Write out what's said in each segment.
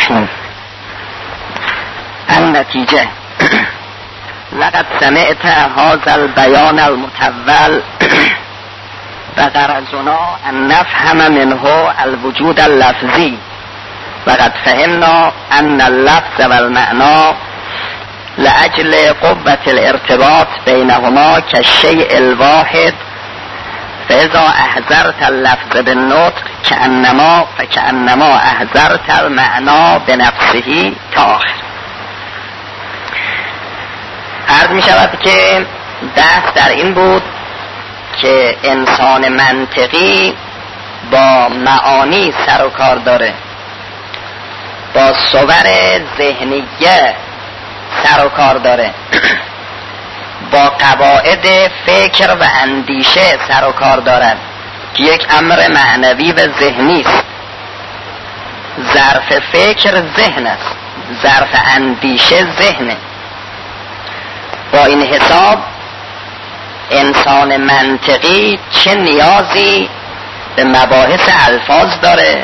الرحیم. النتیجه: لقد سمعت هذا البیان المطول و غرضنا ان نفهم منه الوجود اللفظی و قد فهمنا ان اللفظ والمعنى لأجل قوة الارتباط بينهما كالشيء الواحد، فإذا أحضرت اللفظ بالنطق فكأنما أحضرت المعنى بنفسه تآخر. عرض می شود که بحث در این بود که انسان منطقی با معانی سر و کار داره، با صور ذهنیه سر و کار داره، با قواعد فکر و اندیشه سر و کار دارد که یک امر معنوی و ذهنی است. ظرف فکر ذهن است، ظرف اندیشه ذهنه. با این حساب انسان منطقی چه نیازی به مباحث الفاظ داره؟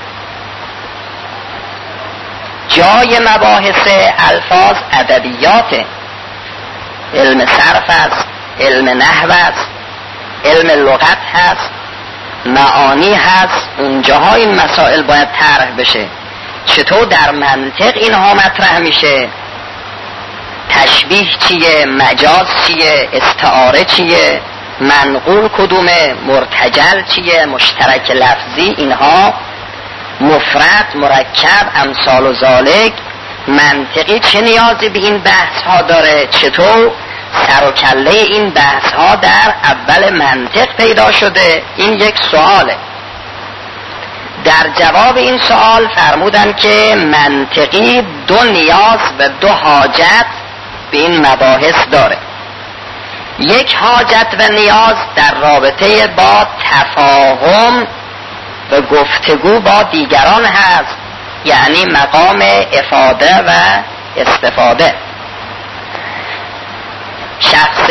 جای مباحث الفاظ ادبیات، علم صرف است، علم نحو است، علم لغت هست، معانی هست. اونجاها این مسائل باید طرح بشه. چطور در منطق اینها مطرح میشه؟ تشبیه چیه؟ مجاز چیه؟ استعاره چیه؟ منقول کدومه؟ مرتجل چیه؟ مشترک لفظی؟ اینها مفرد، مرکب، امثال و ذالک. منطقی چه نیازی به این بحث ها داره؟ چطور سر و کله این بحث ها در اول منطق پیدا شده؟ این یک سواله. در جواب این سوال فرمودن که منطقی دو نیاز و دو حاجت به این مباحث داره. یک حاجت و نیاز در رابطه با تفاهم و گفتگو با دیگران هست، یعنی مقام افاده و استفاده. شخص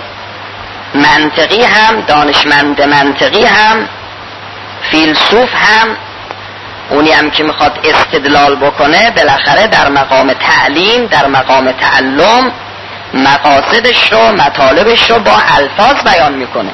منطقی هم، دانشمند منطقی هم، فیلسوف هم، اونی هم که میخواد استدلال بکنه، بالاخره در مقام تعلیم، در مقام تعلم مقاصدش رو، مطالبش رو با الفاظ بیان میکنه.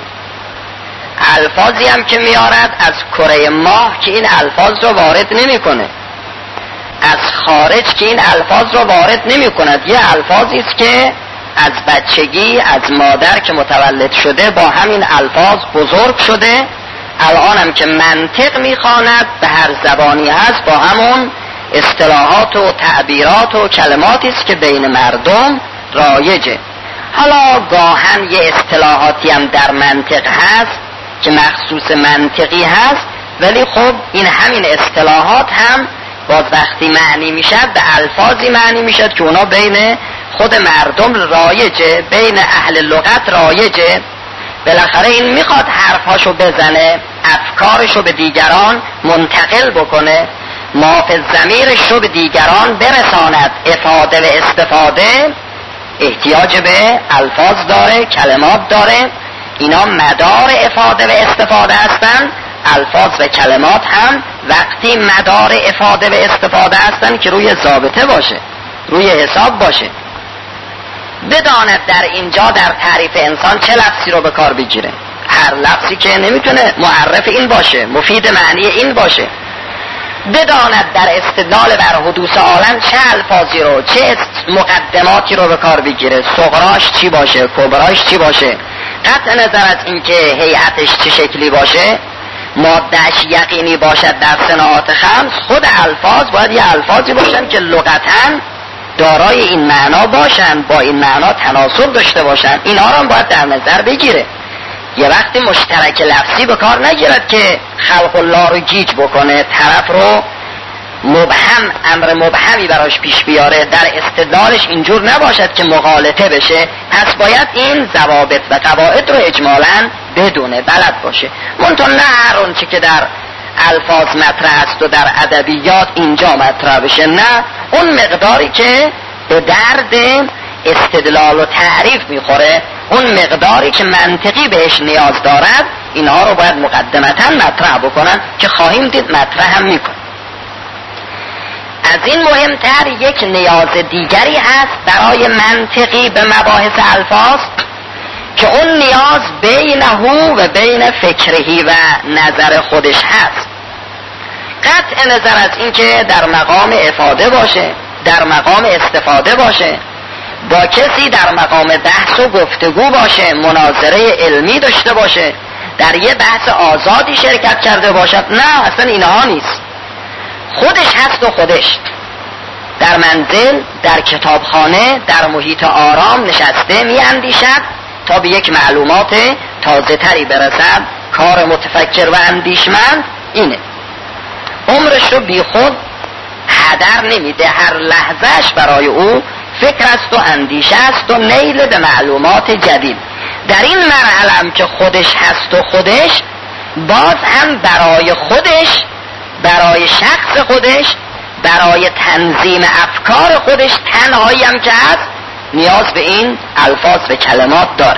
الفاظی هم که میارد از کره ماه که این الفاظ رو وارد نمیکنه، از خارج که این الفاظ رو وارد نمی کند. یه الفاظی است که از بچگی از مادر که متولد شده با همین الفاظ بزرگ شده. الان هم که منطق میخواند به هر زبانی هست با همون اصطلاحات و تعبیرات و کلماتی است که بین مردم رایجه. حالا گاهن یه اصطلاحاتی هم در منطق هست که مخصوص منطقی هست، ولی خب این همین اصطلاحات هم باز وقتی معنی میشد به الفاظی معنی میشد که اونا بین خود مردم رایجه، بین اهل لغت رایجه. بالاخره این میخواد حرفاشو بزنه، افکارشو به دیگران منتقل بکنه، مافز ضمیرش رو به دیگران برساند. افاده و استفاده احتیاج به الفاظ داره، کلمات داره. اینا مدار افاده و استفاده هستن. الفاظ و کلمات هم وقتی مدار افاده و استفاده هستن که روی ضابطه باشه، روی حساب باشه. بداند در اینجا در تعریف انسان چه لفظی رو به کار بگیره. هر لفظی که نمیتونه معرف این باشه، مفید معنی این باشه. بداند در استدلال بر حدوث عالم چه الفاظی رو، چه مقدماتی رو به کار بگیره. صغراش چی باشه، کبراش چی باشه. قطع نظر از اینکه هیئتش چه شکلی باشه، مادهش یقینی باشد در صناعات خمس، خود الفاظ باید یه الفاظی باشن که لغتاً دارای این معنا باشن، با این معنا تناسب داشته باشن. اینا رو هم باید در نظر بگیره. یه وقتی مشترک لفظی به کار نگیرد که خلق الله رو گیج بکنه، طرف رو مبهم، امر مبهمی براش پیش بیاره. در استدلالش اینجور نباشد که مغالطه بشه. پس باید این ضوابط و قواعد رو اجمالاً بدونه، بلد باشه. منتها نه هر اون چی که در الفاظ مطرح است و در ادبیات اینجا مطرح بشه، نه اون مقداری که به درد استدلال و تعریف میخوره، اون مقداری که منطقی بهش نیاز دارد، اینها رو باید مقدمتا مطرح بکنن که خواهیم دید مطرح هم میکن. از این مهمتر یک نیاز دیگری هست برای منطقی به مباحث الفاظ که اون نیاز بینه و بین فکرهی و نظر خودش هست. قطع نظر از این که در مقام افاده باشه، در مقام استفاده باشه، با کسی در مقام بحث و گفتگو باشه، مناظره علمی داشته باشه، در یه بحث آزادی شرکت کرده باشد، نه اصلا اینها نیست. خودش هست و خودش در منزل، در کتابخانه، در محیط آرام نشسته می اندیشد تا به یک معلومات تازه تری برسد. کار متفکر و اندیشمند اینه، عمرش رو بی خود هدر نمیده، هر لحظهش برای او فکر است و اندیشه است و نیل به معلومات جدید. در این مرحله هم که خودش هست و خودش، باز هم برای خودش، برای شخص خودش، برای تنظیم افکار خودش تنهایی هم که هست نیاز به این الفاظ و کلمات داره.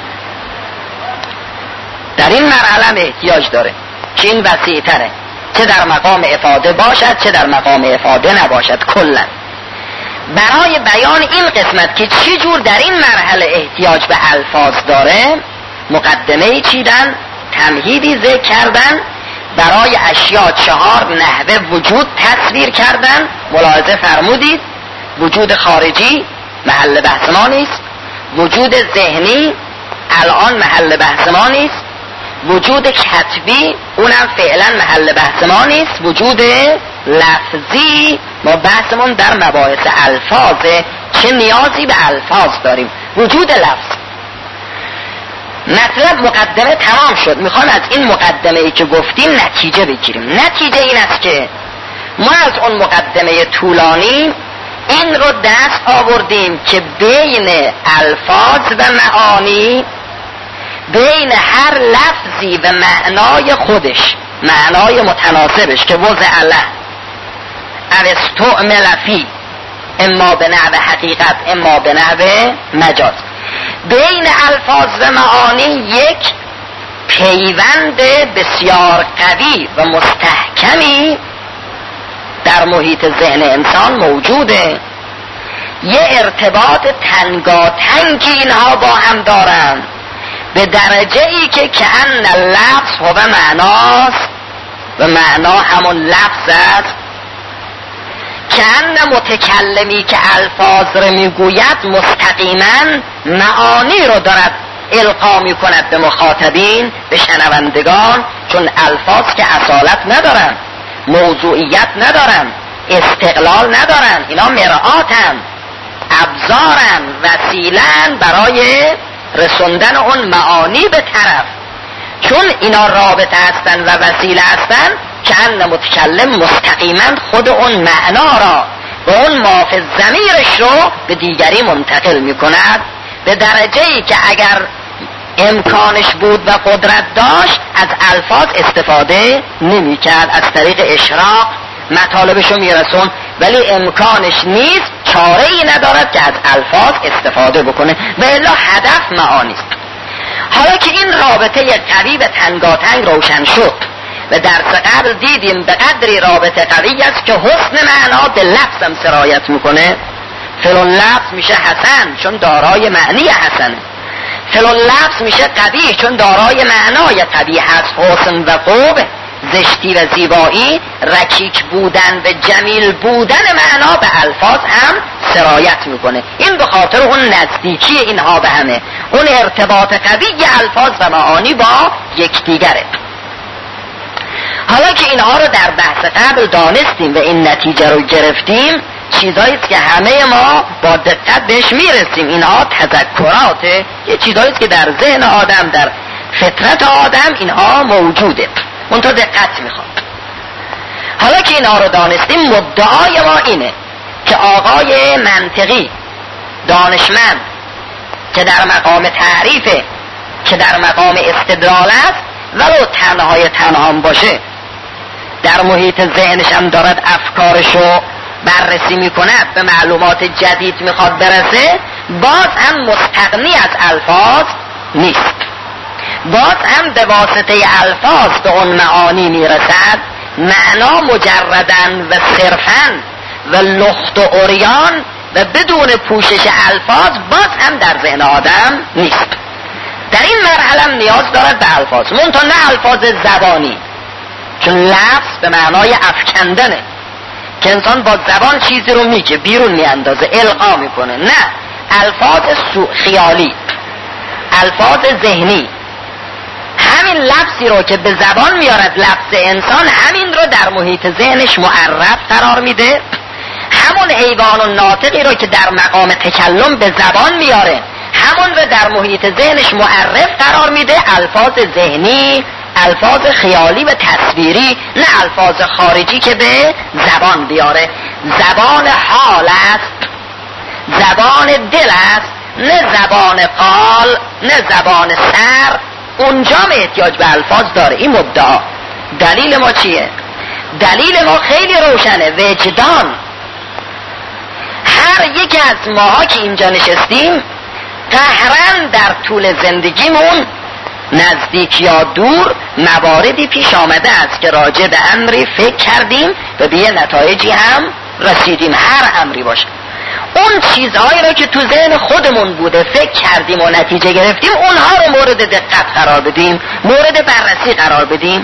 در این مرحله احتیاج داره که این وسیع تره، چه در مقام افاده باشد چه در مقام افاده نباشد. کلا برای بیان این قسمت که چی جور در این مرحله احتیاج به الفاظ داره، مقدمه چیدن، تمهیدی ذکر کردن، برای اشیاء 4 نحوه وجود تصویر کردن. ملاحظه فرمودید وجود خارجی محل بحث ما نیست، وجود ذهنی الان محل بحث ما نیست، وجود کتبی اونم فعلا محل بحث ما نیست، وجود لفظی ما بحثمون در مباحث الفاظه، چه نیازی به الفاظ داریم. وجود لفظ مطلب مقدمه تمام شد. میخوان از این مقدمه ای که گفتیم نتیجه بگیریم. نتیجه این است که ما از اون مقدمه طولانی این رو دست آوردیم که بین الفاظ و معانی، بین هر لفظی و معنای خودش، معنای متناسبش که وضع له او استعمل فی، اما به نحو حقیقت اما به نحو مجاز، بین الفاظ و معانی یک پیوند بسیار قوی و مستحکمی در محیط ذهن انسان موجوده. یه ارتباط تنگاتنگی اینها با هم دارن به درجه ای که کأن اللفظ هو معناست و معنا همون لفظ است. کأن متکلمی که الفاظ رو میگوید مستقیما معانی رو دارد القا میکند به مخاطبین، به شنوندگان، چون الفاظ که اصالت ندارن، موضوعیت ندارن، استقلال ندارن، اینا مرآتن، ابزارن، وسیلن برای رسوندن اون معانی به طرف. چون اینا رابطه هستن و وسیله هستن، کأن متکلم مستقیما خود اون معنا را و اون ما فی الضمیرش رو به دیگری منتقل میکند، به درجه ای که اگر امکانش بود و قدرت داشت از الفاظ استفاده نمیکرد، از طریق اشراق مطالبشو میرسون، ولی امکانش نیست، چاره ای ندارد که از الفاظ استفاده بکنه، و الا هدف معانی است. حالا که این رابطه قوی به تنگاتنگ روشن شد و درس قبل دیدیم به قدری رابطه قوی است که حسن معنا به لفظ هم سرایت میکنه. فلان لفظ میشه حسن چون دارای معنی حسنه، فلان لفظ میشه قبیح چون دارای معنای قبیح هست. حسن و قبح، زشتی و زیبایی، رکیک بودن و جمیل بودن معنا به الفاظ هم سرایت میکنه. این به خاطر اون نزدیکی اینها به همه، اون ارتباط قوی الفاظ و معانی با یکدیگره. حالا که اینها رو در بحث قبل دانستیم و این نتیجه رو گرفتیم، چیزایی است که همه ما با دقت بهش میرسیم. اینها تذکراته، یه چیزایی است که در ذهن آدم، در فطرت آدم اینها موجوده، اون تو دقت میخواد. حالا که اینها رو دانستیم، مدعای ما اینه که آقای منطقی، دانشمند که در مقام تعریفه، که در مقام استدلال است، ولو تنها باشه، در محیط ذهنش هم دارد افکارشو بررسی میکند، به معلومات جدید میخواد برسه، باز هم مستغنی از الفاظ نیست. باز هم به واسطه الفاظ به اون معانی میرسد. معنا مجردن و صرفاً و لخت و عریان و بدون پوشش الفاظ باز هم در ذهن آدم نیست. در این مرحله نیاز دارد به الفاظ، منتها نه الفاظ زبانی، چون لفظ به معنای افکندنه که انسان با زبان چیزی رو میگه، بیرون میاندازه، القا میکنه. نه، الفاظ خیالی، الفاظ ذهنی. همین لفظی رو که به زبان میارد لفظ انسان، همین رو در محیط ذهنش معرف قرار میده. همون حیوان و ناطقی رو که در مقام تکلم به زبان میاره، همون رو در محیط ذهنش معرف قرار میده. الفاظ ذهنی، الفاظ خیالی و تصویری، نه الفاظ خارجی که به زبان بیاره. زبان حال است، زبان دل است، نه زبان قال، نه زبان سر. اونجا احتیاج به الفاظ داره. این مدعا. دلیل ما چیه؟ دلیل ما خیلی روشنه، وجدان. هر یک از ماها که اینجا نشستیم قهرن در طول زندگیمون نزدیک یا دور مواردی پیش آمده است که راجع به امری فکر کردیم و به یه نتایجی هم رسیدیم. هر امری باشه، اون چیزهایی رو که تو ذهن خودمون بوده فکر کردیم و نتیجه گرفتیم، اونها رو مورد دقت قرار بدیم، مورد بررسی قرار بدیم.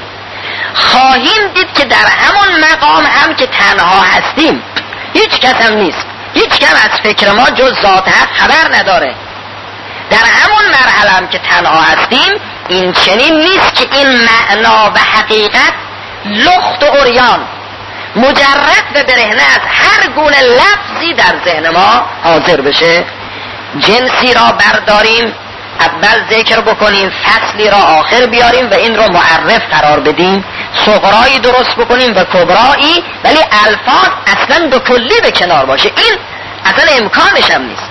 خواهیم دید که در همون مقام هم که تنها هستیم، هیچ کس هم نیست، هیچ کم از فکر ما جز ذات حق خبر نداره. در همون مرحله هم که تنها هستیم، این چنین نیست که این معنا و حقیقت لخت و عریان مجرد و برهنه از هر گونه لفظی در ذهن ما حاضر بشه. جنسی را برداریم، اول ذکر بکنیم، فصلی را آخر بیاریم و این را معرف قرار بدیم، صغرایی درست بکنیم و کبرایی، ولی الفاظ اصلا به کلی به کنار باشه. این اصلا امکانش هم نیست.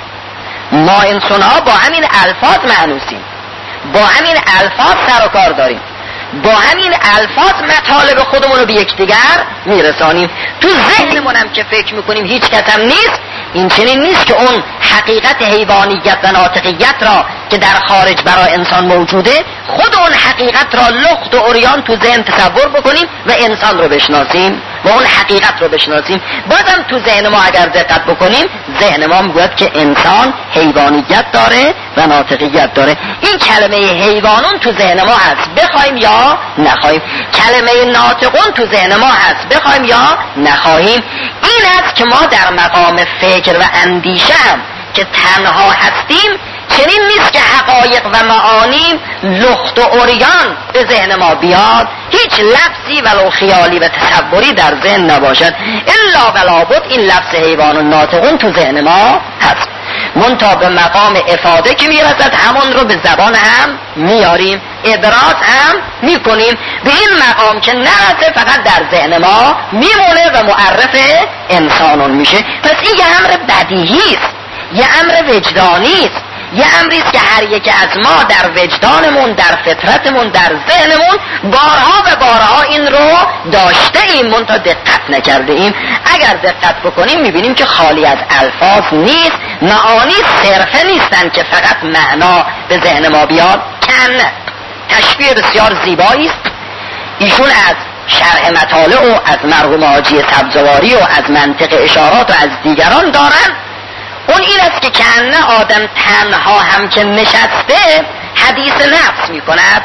ما انسان ها با همین الفاظ معنوسیم، با همین الفاظ سر و کار داریم، با همین الفاظ مطالب خودمون رو به یکدیگر میرسانیم. تو ذهنمون هم که فکر میکنیم هیچ کس هم نیست. این چنین نیست که اون حقیقت حیوانیت و ناطقیت را که در خارج برای انسان موجوده، خود اون حقیقت را لخت و عریان تو ذهن تصور بکنیم و انسان رو بشناسیم و اون حقیقت رو بشناسیم. بازم تو ذهن ما اگر دقت بکنیم، ذهن ما میگوید که انسان حیوانیت داره و ناطقیت داره. این کلمه حیوانون تو ذهن ما هست، بخوایم یا نخواهیم. کلمه ناطقون تو ذهن ما هست، بخوایم یا نخواهیم. این است که ما در مقام فکر و اندیشه هم که تنها هستیم، چنین نیست که حقایق و معانی لخت و عریان به ذهن ما بیاد، هیچ لفظی ولو خیالی و تصوری در ذهن نباشد، الا ولابد این لفظ حیوان و ناطقون تو ذهن ما هست. منتها به مقام افاده که میرسد، همون رو به زبان هم میاریم، ابراز هم میکنیم. به این مقام که نرسه فقط در ذهن ما میمونه و معرف انسانون میشه. پس این یه امر بدیهی است، یه امر وجدانی است، یه امری است که هر یک از ما در وجدانمون، در فطرتمون، در ذهنمون بارها و بارها این رو داشته ایم، منتها دقت نکرده ایم. اگر دقت بکنیم میبینیم که خالی از الفاظ نیست، معانی صرفه نیستن که فقط معنا به ذهن ما بیاد. کن تشبیه بسیار زیبایی است. ایشون از شرح مطالع و از مرحوم حاجی سبزواری و از منطق اشارات و از دیگران دارن. اون این است که کنه آدم تنها هم که نشسته حدیث نفس می کند،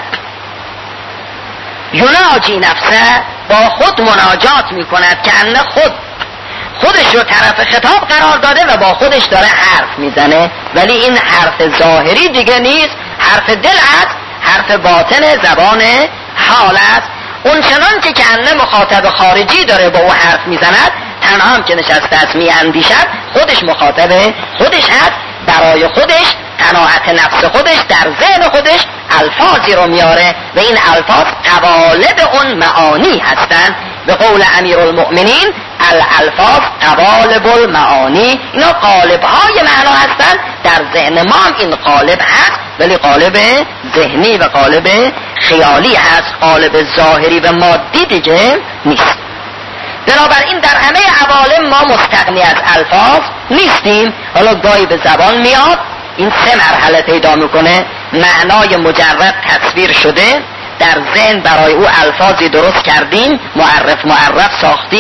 یناجی نفسه، با خود مناجات می کند، کنه خودش رو طرف خطاب قرار داده و با خودش داره حرف میزنه، ولی این حرف ظاهری دیگه نیست، حرف دل است، حرف باطن زبان حال است. اون چنان که کنه مخاطب خارجی داره با او حرف میزند، تنها هم که نشسته است میاندیشد، خودش مخاطب خودش هست، برای خودش قناعت نفس خودش در ذهن خودش الفاظی رو میاره و این الفاظ قوالب اون معانی هستند. به قول امیرالمؤمنین الالفاظ قوالب المعانی، اینا قالب های معنا هستند. در ذهن ما هم این قالب هست، ولی قالب ذهنی و قالب خیالی هست، قالب ظاهری و مادی دیگه نیست. بنابراین در همه عوالم ما مستغنی از الفاظ نیستیم. حالا گاهی به زبان میاد، این سه مرحله پیدا میکنه. معنای مجرد تصویر شده، در ذهن برای او الفاظی درست کردیم، معرف ساختیم،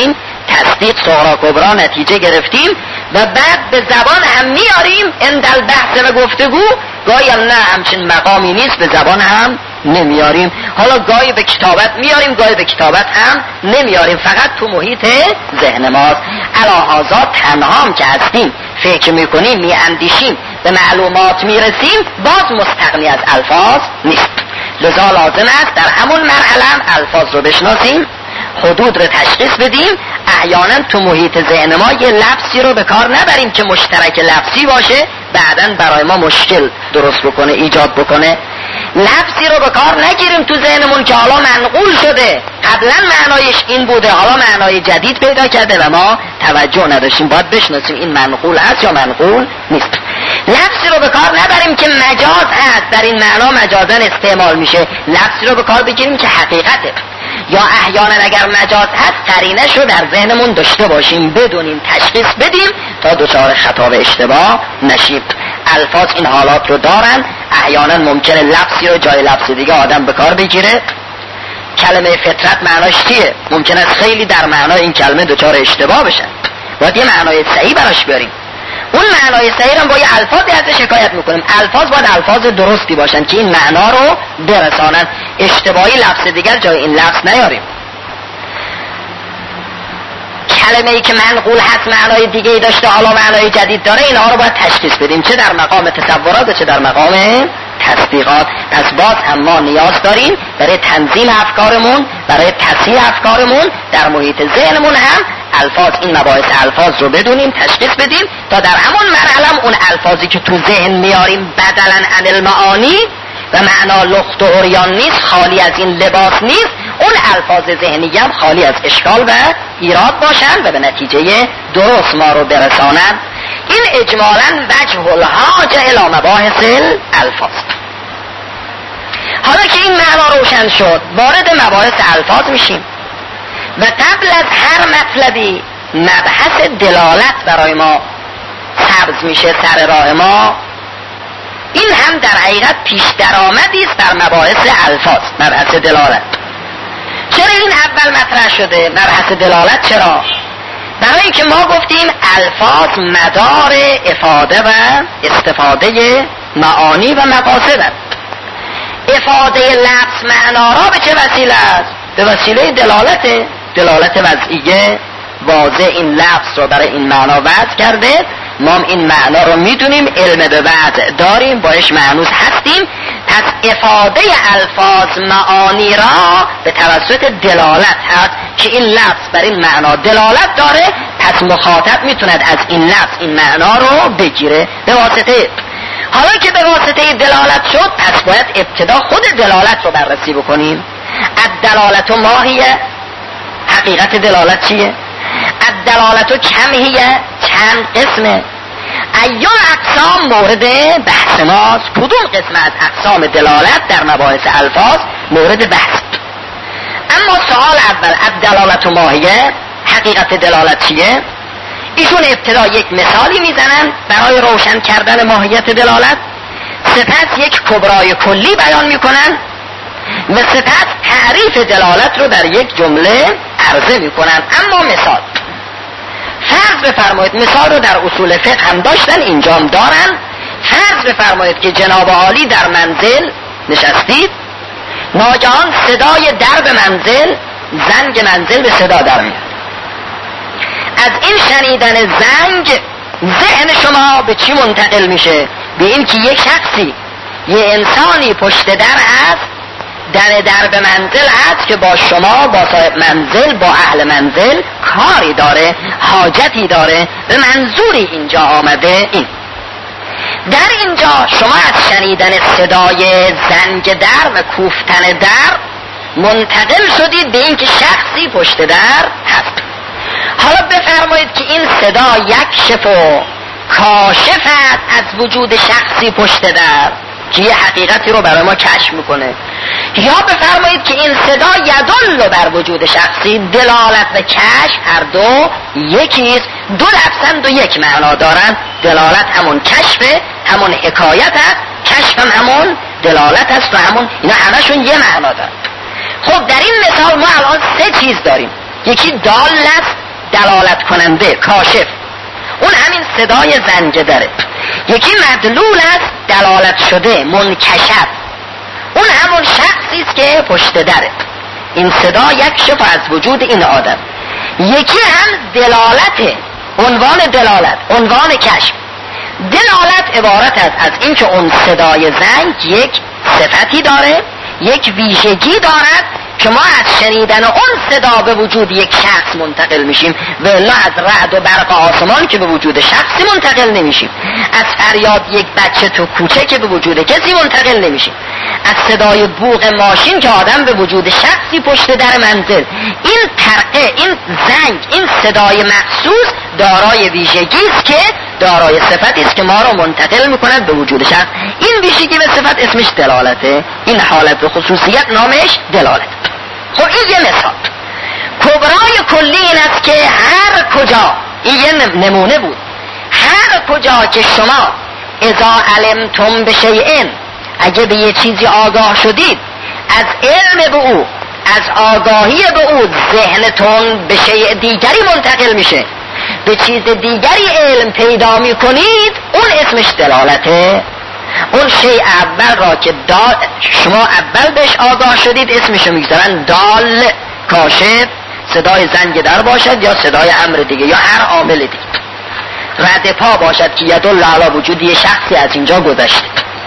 تصدیق صغرا کبرا نتیجه گرفتیم و بعد به زبان هم میاریم عند البحث و گفتگو. گاهی هم نه همچین مقامی نیست به زبان هم نمیاریم. حالا گاهی به کتابت میاریم گاهی به کتابت هم نمیاریم، فقط تو محیط ذهن ماست. الهازا تنها هم که هستیم فکر میکنیم میاندیشیم به معلومات میرسیم باز مستغنی از الفاظ نیست. لذا لازم است در همون مرحله الفاظ رو بشناسیم، حدود رو تشخیص بدیم. احیانا تو محیط ذهن ما یه لفظی رو به کار نبریم که مشترک لفظی باشه بعداً برای ما مشکل درست بکنه ایجاد بکنه. لفظی رو به کار نگیریم تو ذهنمون که حالا منقول شده، قبلا معنایش این بوده حالا معنای جدید پیدا کرده و ما توجه نداشتیم. باید بشناسیم این منقول است یا منقول نیست. لفظی رو به کار نبریم که مجاز هست، در این معنا مجازاً استعمال میشه. لفظی رو به کار بگیریم که حقیقته، یا احیانا اگر مجاز هست قرینش رو در ذهنمون داشته باشیم، بدونیم، تشخیص بدیم تا دچار خطا و اشتباه نشیم. الفاظ این حالات رو دارن. احیانا ممکنه لفظی رو جای لفظ دیگه آدم به کار بگیره. کلمه فطرت معناش چیه؟ ممکن است خیلی در معنای این کلمه دچار اشتباه بشن، باید یه معنای صحیح براش بیاریم. اون معنای صحیح رو با یه الفاظی ازش حکایت میکنیم. الفاظ باید الفاظ درستی باشن که این معنا رو برسانن، اشتباهی لفظ دیگر جای این لفظ نیاریم. کلمه ای که منقول هست معنای دیگه ای داشته حالا معنای جدید داره، اینها رو باید تشخیص بدیم، چه در مقام تصورات چه در مقام تصدیقات. پس باز هم ما نیاز داریم برای تنظیم افکارمون، برای تصحیح افکارمون در محیط ذهنمون هم الفاظ، این مباحث الفاظ رو بدونیم، تشخیص بدیم تا در همون مرحله اون الفاظی که تو ذهن میاریم بدلاً عن المعانی و معنا لخت و عریان نیست، خالی از این لباس نیست، اون الفاظ ذهنی هم خالی از اشکال و ایراد باشن و به نتیجه درست ما رو برسانن. این اجمالاً وجه الحاجه الی مباحث الفاظ. حالا که این معنا روشن شد وارد مباحث الفاظ میشیم و قبل از هر مطلبی مبحث دلالت برای ما سبز میشه سر راه ما. این هم در حقیقت پیش درآمدی است در مباحث الفاظ، مبحث دلالت. چرا این اول مطرح شده مبحث دلالت؟ چرا؟ برای اینکه ما گفتیم الفاظ مدار افاده و استفاده معانی و مقاصد. افاده لفظ معنا را به چه وسیله است؟ به وسیله دلالت وضعیه. واضح این لفظ رو برای این معنا وضع کرده، ما این معنا رو میدونیم، علم به وضع داریم، باش معنوس هستیم. پس افاده الفاظ معانی را به توسط دلالت هست که این لفظ بر این معنا دلالت داره، پس مخاطب میتوند از این لفظ این معنا رو بگیره به واسطه. حالا که به واسطه دلالت شد پس باید ابتدا خود دلالت رو بررسی بکنیم. الدلالت ماهیه، حقیقت دلالت چیه؟ الدلالت کم هیه، چند قسمه. ایام اقسام مورد بحث ماست، کدوم قسم از اقسام دلالت در مباحث الفاظ مورد بحث. اما سوال اول الدلالت ماهیه، حقیقت دلالت چیه؟ ایشون ابتدا یک مثالی میزنن برای روشن کردن ماهیت دلالت، سپس یک کبرای کلی بیان میکنن و سپس تعریف دلالت رو در یک جمله عرضه میکنن. اما مثال فرض بفرمایید، مثال رو در اصول فقه هم داشتن اینجا هم دارن. فرض بفرمایید که جناب عالی در منزل نشستید، ناگهان صدای درب منزل، زنگ منزل به صدا در میاد. از این شنیدن زنگ ذهن شما به چی منتقل میشه؟ به این که یک شخصی، یه انسانی پشت در هست، در به منزل هست که با شما، با صاحب منزل، با اهل منزل کاری داره، حاجتی داره، به منظوری اینجا آمده. این در اینجا شما از شنیدن صدای زنگ در و کوفتن در منتقل شدید به این که شخصی پشت در هست. حالا بفرمایید که این صدا یکشف و کاشف است از وجود شخصی پشت در که یه حقیقتی رو برای ما کشف میکنه، یا بفرمایید که این صدا یدل بر وجود شخصی، دلالت و کشف هر دو یکیست، دو لفظند و یک معنا دارن. دلالت همون کشفه، همون حکایت است، کشف هم همون دلالت است و همون، اینا همشون یه معنا دارن. خب در این مثال ما الان سه چیز داریم. یکی دال است، دلالت کننده، کاشف، اون همین صدای زنگ دره. یکی مدلول است، دلالت شده، منکشف، اون همون شخصی است که پشت دره. این صدا یکشف از وجود این آدم. یکی هم دلالته، عنوان دلالت، عنوان کشف. دلالت عبارت است از این که اون صدای زنگ یک صفتی داره، یک ویژگی دارد که ما از شنیدن اون صدا به وجود یک شخص منتقل میشیم، ولی از رعد و برق آسمان که به وجود شخصی منتقل نمیشیم، از فریاد یک بچه تو کوچه که به وجود کسی منتقل نمیشیم، از صدای بوق ماشین که آدم به وجود شخصی پشت در منزل. این ترقه، این زنگ، این صدای مخصوص دارای ویژگی است که دارای صفتی است که ما را منتقل میکند به وجود شخص. این ویژگی و صفت اسمش دلالته. این حالت و خصوصیت نامش دلالت. خب این یه مثال. کبرای کلی این است که هر کجا، این یه نمونه بود، هر کجا که شما اذا علمتم بشیئن، اگه به یه چیزی آگاه شدید، از علم به او، از آگاهی به او، ذهنتون به شیء دیگری منتقل میشه، به چیز دیگری علم پیدا میکنید، اون اسمش دلالته. اون شیء اول را که شما اول بهش آگاه شدید اسمشو میگذارن دال، کاشف، صدای زنگ در باشد یا صدای امر دیگه یا هر عامل دیگه. رد پا باشد که یدل علی وجود یه شخصی از اینجا گذشته،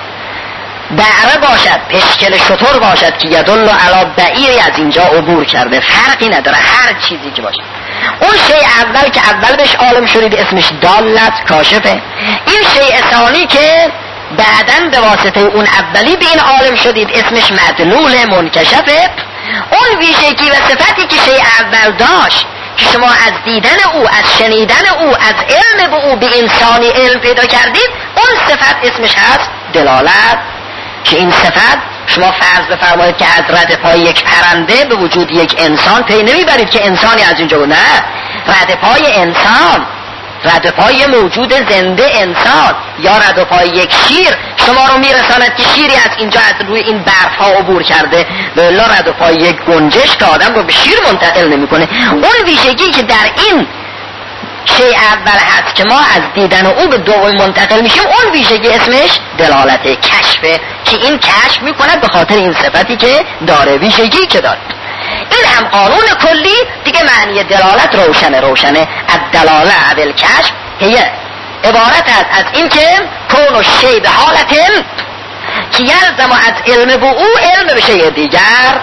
دعره باشد، پشکل شتر باشد که یدل علی بعیری از اینجا عبور کرده، فرقی نداره، هر چیزی که باشه. اون شیء اول که اول بهش عالم شدید اسمش دالت، کاشفه. این شیء ثانی که بعداً به واسطه اون اولی به این عالم شدید اسمش مدلول، منکشفه. اون ویژگی و صفتی که شیء اول داشت که شما از دیدن او، از شنیدن او، از علم به او به انسانی علم پیدا کردید، اون صفت اسمش هست دلالت. که این صفت شما فرض بفرمایید که از رد پای یک پرنده به وجود یک انسان پی نمیبرید که انسانی از اینجا بود، نه، رد پای انسان، رد پای موجود زنده انسان یا رد پای یک شیر شما رو میرساند که شیری از اینجا از روی این برف ها عبور کرده، ولی رد پای یک گنجش که آدم رو به شیر منتقل نمیکنه. اون ویژگی که در این شیء اول هست که ما از دیدن او به دوم منتقل میشیم، اون ویژگی اسمش دلالت، کشفه، که این کشف میکند به خاطر این صفتی که داره، ویژگی که داره. این هم قانون کلی دیگه. معنی دلالت روشنه. الدلاله اول کشف هی عبارت است از این که کون الشیء به حالت که یلزم از علم به او علم به شیء دیگر،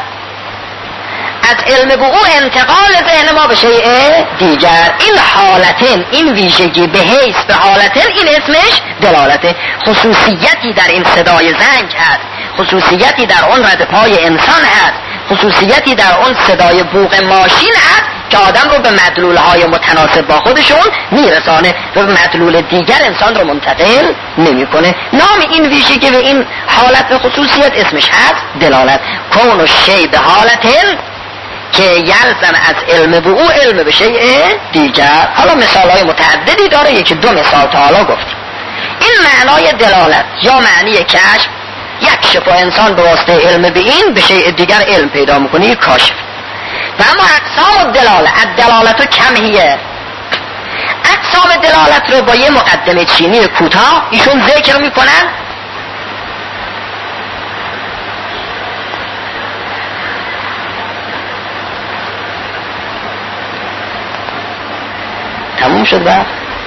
از علم به او انتقال ذهن ما به شیء دیگر. این حالتن، این ویژگی به حیث به حالتن، این اسمش دلالته. خصوصیتی در این صدای زنگ هست، خصوصیتی در اون رد پای انسان هست، خصوصیتی در اون صدای بوق ماشین هست که آدم رو به مدلولهای متناسب با خودشون میرسانه و به مدلول دیگر انسان رو منتقل نمیکنه. نام این ویژگی و این حالت و خصوصیت اسمش هست دلالت. کون الشیء به حالتن که یلزم از علم به او علم به شیء دیگر. حالا مثالهای متعددی داره، یکی دو مثال تا حالا گفتیم. این معنای دلالت یا معنی کشف، یکشف و انسان به واسطه علم به این به شیء دیگر علم پیدا میکنه، کاشف. و اما اقسام الدلالت کمهیه. اقسام دلالت رو با یه مقدمه چینی کوتاه ایشون ذکر میکنن. تموم شد وقت؟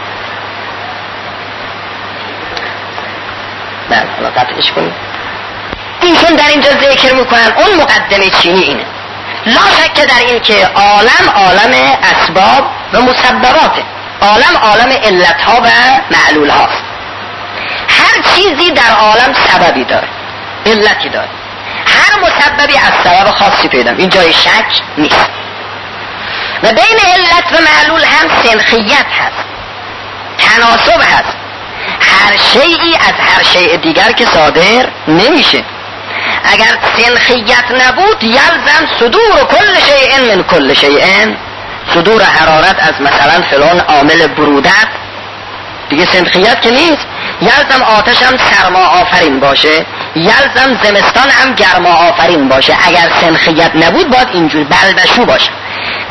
بله، حالا قطعش کنیم. ایشون در اینجا ذکر میکنن اون مقدمه چینی اینه. لا شک در این که عالم اسباب و مسبباته، عالم علتها و معلول هاست. هر چیزی در عالم سببی داره، علتی داره، هر مسببی از سبب خاصی پیدا، این جای شک نیست. و بین علت و معلول هم سنخیت هست، تناسب هست. هر شیئی از هر شیء دیگر که صادر نمیشه. اگر سنخیت نبود یلزم صدور کل شیء من کل شیء، صدور حرارت از مثلا فلان عامل برودت، دیگه سنخیت که نیست. یلزم آتش هم سرما آفرین باشه، یلزم زمستان هم گرما آفرین باشه. اگر سنخیت نبود باید اینجور بلبشو باشه.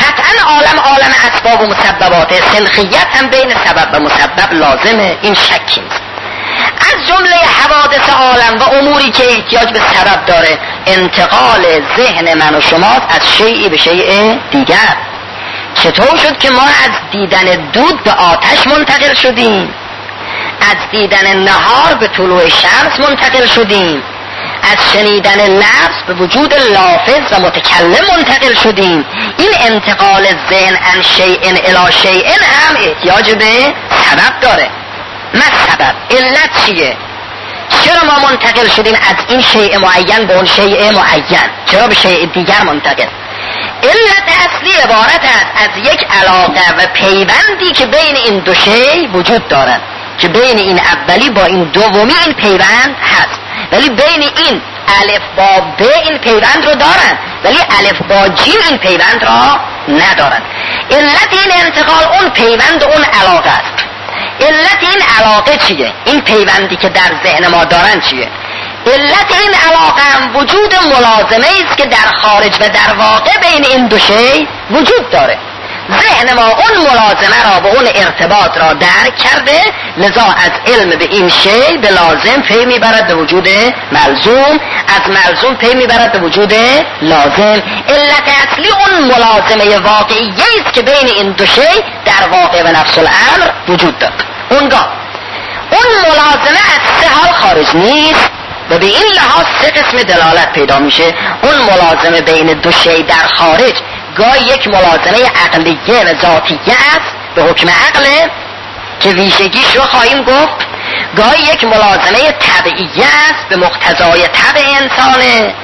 قطعا عالم اسباب و مسببات، سنخیت هم بین سبب و مسبب لازمه، این شکی نیست. از جمله حوادث عالم و اموری که احتیاج به سبب داره انتقال ذهن من و شما از شیئی به شیء دیگر. چطور شد که ما از دیدن دود به آتش منتقل شدیم، از دیدن نهار به طلوع شمس منتقل شدیم، از شنیدن لفظ به وجود لافظ و متکلم منتقل شدیم؟ این انتقال ذهن عن شیء الی شیء هم احتیاج به سبب داره. ما سبب، علت چیه؟ چرا ما منتقل شدیم از این شیء معین به اون شیء معین؟ چرا به شیء دیگر منتقل؟ علت اصلی عبارت است از یک علاقه و پیوندی که بین این دو شیء وجود دارد، که بین این اولی با این دومی این پیوند هست، ولی بین این الف با ب این پیوند رو دارن، ولی الف با جیم این پیوند را ندارن. علت این انتقال اون پیوند اون علاقه است. علت این علاقه چیه؟ این پیوندی که در ذهن ما دارن چیه؟ علت این علاقه هم وجود ملازمه است که در خارج و در واقع بین این دو شی وجود داره. ذهن ما اون ملازمه را به اون ارتباط را درک کرده، لذا از علم به این شی به لازم پی میبرد به وجود ملزوم، از ملزوم پی میبرد به وجود لازم. علت اصلی اون ملازمه واقعیه است که بین این دو شی در واقع و نفس الامر وجود دارد. اونگاه اون ملازمه از سه حال خارج نیست و به این لحاظ سه قسم دلالت پیدا میشه. اون ملازمه بین دو شی در خارج گاهی یک ملازمه عقلیه و ذاتیه است به حکم عقله که ویژگیش رو خواهیم گفت، گاهی یک ملازمه طبعیه است به مقتضای طبع انسانه،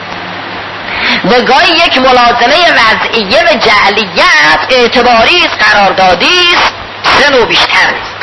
و گاهی یک ملازمه وضعیه و جعلیه است، اعتباری است، قراردادی است، سه نوع بیشتر است.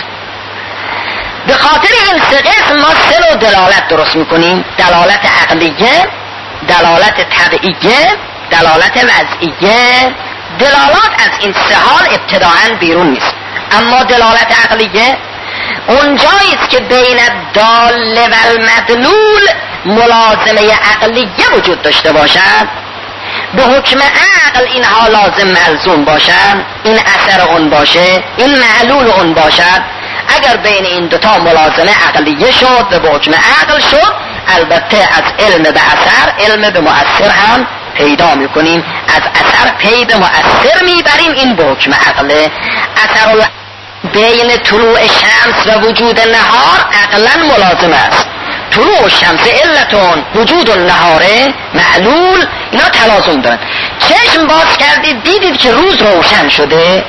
به خاطر این سه قسم ما سه نوع دلالت درست میکنیم: دلالت عقلیه، دلالت طبعیه، دلالت وضعیه. دلالات از این سه حال ابتداعاً بیرون نیست، اما دلالت عقلیه اونجایی است که بین الدال و المدلول ملازمه عقلیه وجود داشته باشد، به حکم عقل اینها لازم ملزوم باشد، این اثر اون باشه، این معلول اون باشد. اگر بین این دوتا ملازمه عقلیه شد و به حکم عقل شد، البته از علم به اثر علم به مؤثر هم پیدا میکنیم، از اثر پی به مؤثر میبریم، این به حکم عقله. اثر بین طلوع شمس و وجود نهار عقلا ملازم است. طلوع شمس علتون، وجود النهار معلول، اینا تلازم دارن. چشم باز کردید دیدید که روز روشن شده،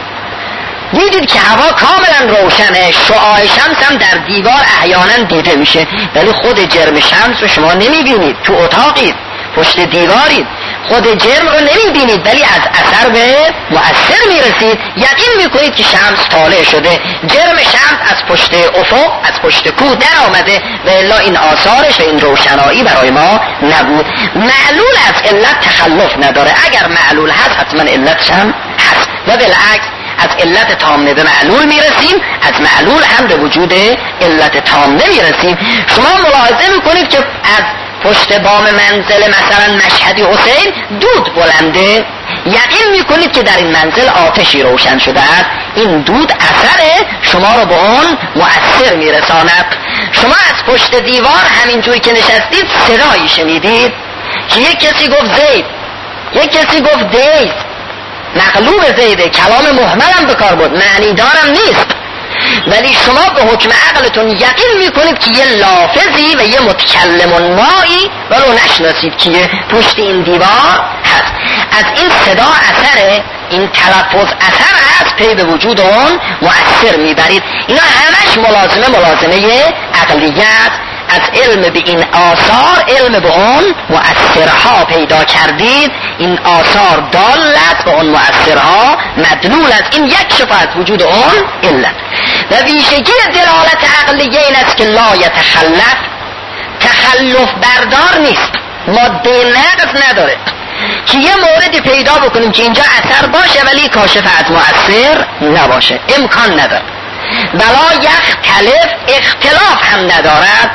دیدید که هوا کاملا روشنه، شعاع شمس هم در دیوار احیانا دیده میشه، ولی خود جرم شمس رو شما نمیبینید، تو اتاقید، پشت دیوارید، خود جرم رو نمیبینید، ولی از اثر به مؤثر میرسید، یقین میکنید که شمس طالع شده، جرم شمس از پشت افق، از پشت کوه در آمده، و الا این آثارش و این روشنایی برای ما نبود. معلول از علت تخلف نداره، اگر معلول هست حتما علتش هم هست، و بالعکس از علت تامه به معلول میرسیم، از معلول هم به وجود علت تامه میرسیم. شما ملاحظه میکنید که از پشت بام منزل مثلا مشهدی حسین دود بلنده، یقین میکنید که در این منزل آتشی روشن شده است، این دود اثر شما رو به اون مؤثر میرساند. شما از پشت دیوار همینجوری که نشستید صدایی شنیدید که یک کسی گفت زید، یک کسی گفت دید، مقلوب زیده، کلام محملم به کار بود، معنی دارم نیست، ولی شما به حکم عقلتون یقین میکنید که یه لافظی و یه متکلم مایی ولو نشناسید که پشت این دیوار هست. از این صدا اثره، این تلفظ اثر هست، پی به وجود اون مؤثر میبرید. اینا همش ملازمه عقلیه است. از علم به این آثار علم به اون مؤثرها پیدا کردید، این آثار دالت به اون مؤثرها مدلول است. این یک شفاعت وجود اون علت. و ویژگی دلالت عقلیه این است که لا یتخلف، تخلف بردار نیست، ماده نقض نداره که یه موردی پیدا بکنیم که اینجا اثر باشه ولی کاشف از مؤثر نباشه، امکان نداره. ولا یختلف، اختلاف هم ندارد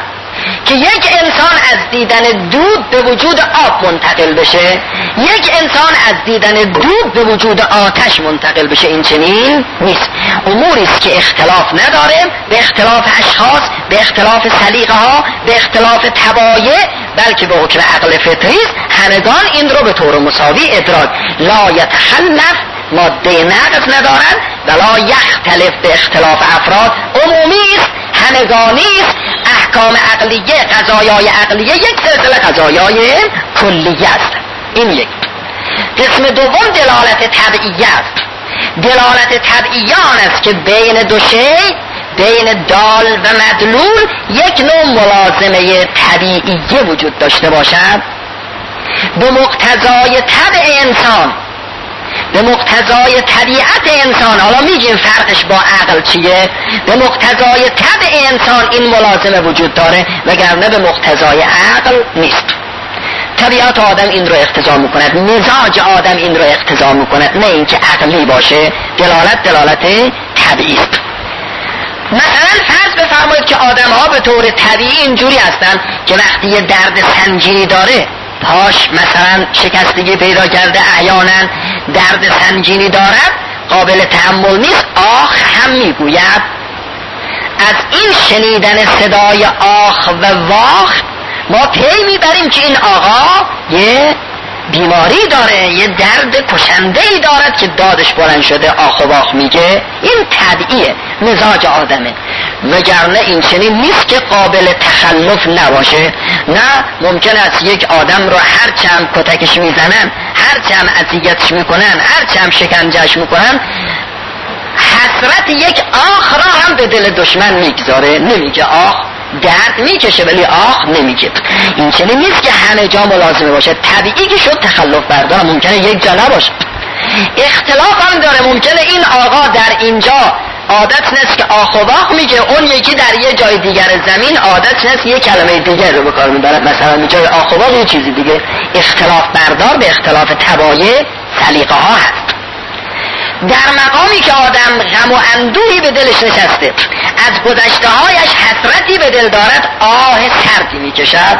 که یک انسان از دیدن دود به وجود آب منتقل بشه، یک انسان از دیدن دود به وجود آتش منتقل بشه. این چنین نیست. اموری است که اختلاف نداره، به اختلاف اشخاص، به اختلاف سلیقه ها، به اختلاف طبایع، بلکه به حکم عقل فطری است. همگان این رو به طور مساوی ادراک، لا یتخلف، ماده نقض ندارند، ولا یختلف، به اختلاف افراد عمومی است، همگانی است. احکام عقلیه، قضایای عقلیه یک سلسله قضایای کلیه است. این یک. قسم دوم دلالت طبیعیه است. دلالت طبیعیه آن است که بین دو شی، بین دال و مدلول، یک نوع ملازمه طبیعیه وجود داشته باشد. به مقتضای طبع انسان، به مقتضای طبیعت انسان، حالا میگیم فرقش با عقل چیه، به مقتضای طبع انسان این ملازمه وجود داره، وگرنه به مقتضای عقل نیست. طبیعت آدم این رو اقتضا میکند، مزاج آدم این رو اقتضا میکند، نه اینکه عقلی باشه. دلالت طبیعی است. مثلا فرض بفرمایید که آدم ها به طور طبیعی اینجوری هستن که وقتی یه درد سنگینی داره، پاش مثلا شکستگی پیدا کرده، احیانا درد سنگینی دارد، قابل تحمل نیست، آخ هم میگوید. از این شنیدن صدای آخ و واخ ما پی میبریم که این آقا یه بیماری داره، یه درد کشنده‌ای دارد که دادش بلند شده، آخ و واخ میگه. این طبیعیه، مزاج آدمه، وگرنه این چنین نیست که قابل تخلف نباشه. نه، ممکن است یک آدم رو هرچند کتکش میزنن، هرچند اذیتش میکنن، هرچند شکنجهش میکنن، حسرت یک آخ را هم به دل دشمن میگذاره، نمیگه آخ، درد میکشه ولی آخ نمیگه. این چنین نیست که همه جا ملازمه باشه. طبیعی که شد تخلف بردار، ممکنه یک جا نباشه. اختلاف هم داره، ممکنه این آقا در اینجا عادت نیست که آخ و واخ میگه، اون یکی در یه جای دیگر زمین عادت نیست یه کلمه دیگر رو به کار میبرد، مثلا به جای آخ و واخ یه چیزی دیگه. اختلاف بردار به اختلاف طبایع سلیقه ها هست. در مقامی که آدم غم و اندوهی به دلش نشسته، از گذشته هایش حسرتی به دل دارد، آه سردی می کشد.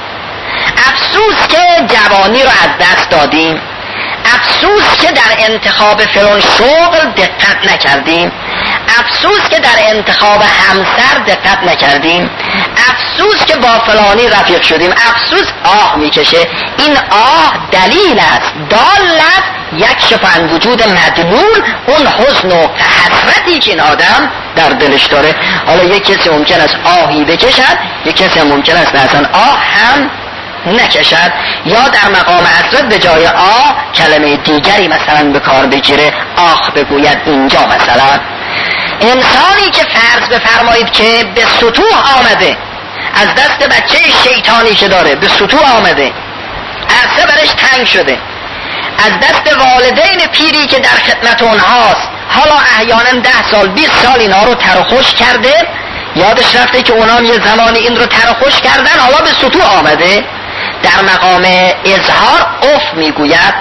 افسوس که جوانی رو از دست دادیم، افسوس که در انتخاب فلان شغل دقت نکردیم، افسوس که در انتخاب همسر دقت نکردیم، افسوس که با فلانی رفیق شدیم، افسوس. آه میکشه. این آه دلیل است، دال است، یکشف عن وجود مدلول، اون حزن و حسرتی که این آدم در دلش داره. حالا یک کسی ممکن است آهی بکشد، یک کسی ممکن است اصلا آه هم نکشد، یا در مقام حسرت به جای آه کلمه دیگری مثلا به کار بگیره، آخ بگوید اینجا. مثلا انسانی که فرض بفرمایید که به سطوح آمده، از دست بچه شیطانی که داره به سطوح آمده، عرصه برش تنگ شده، از دست والدین پیری که در خدمت اونهاست، حالا احیانا 10 سال 20 سال اینا رو تر و خوش کرده، یادش رفته که اونا یه زمانی این رو تر و خوش کردن، حالا به سطوح آمده، در مقام اظهار اف میگوید.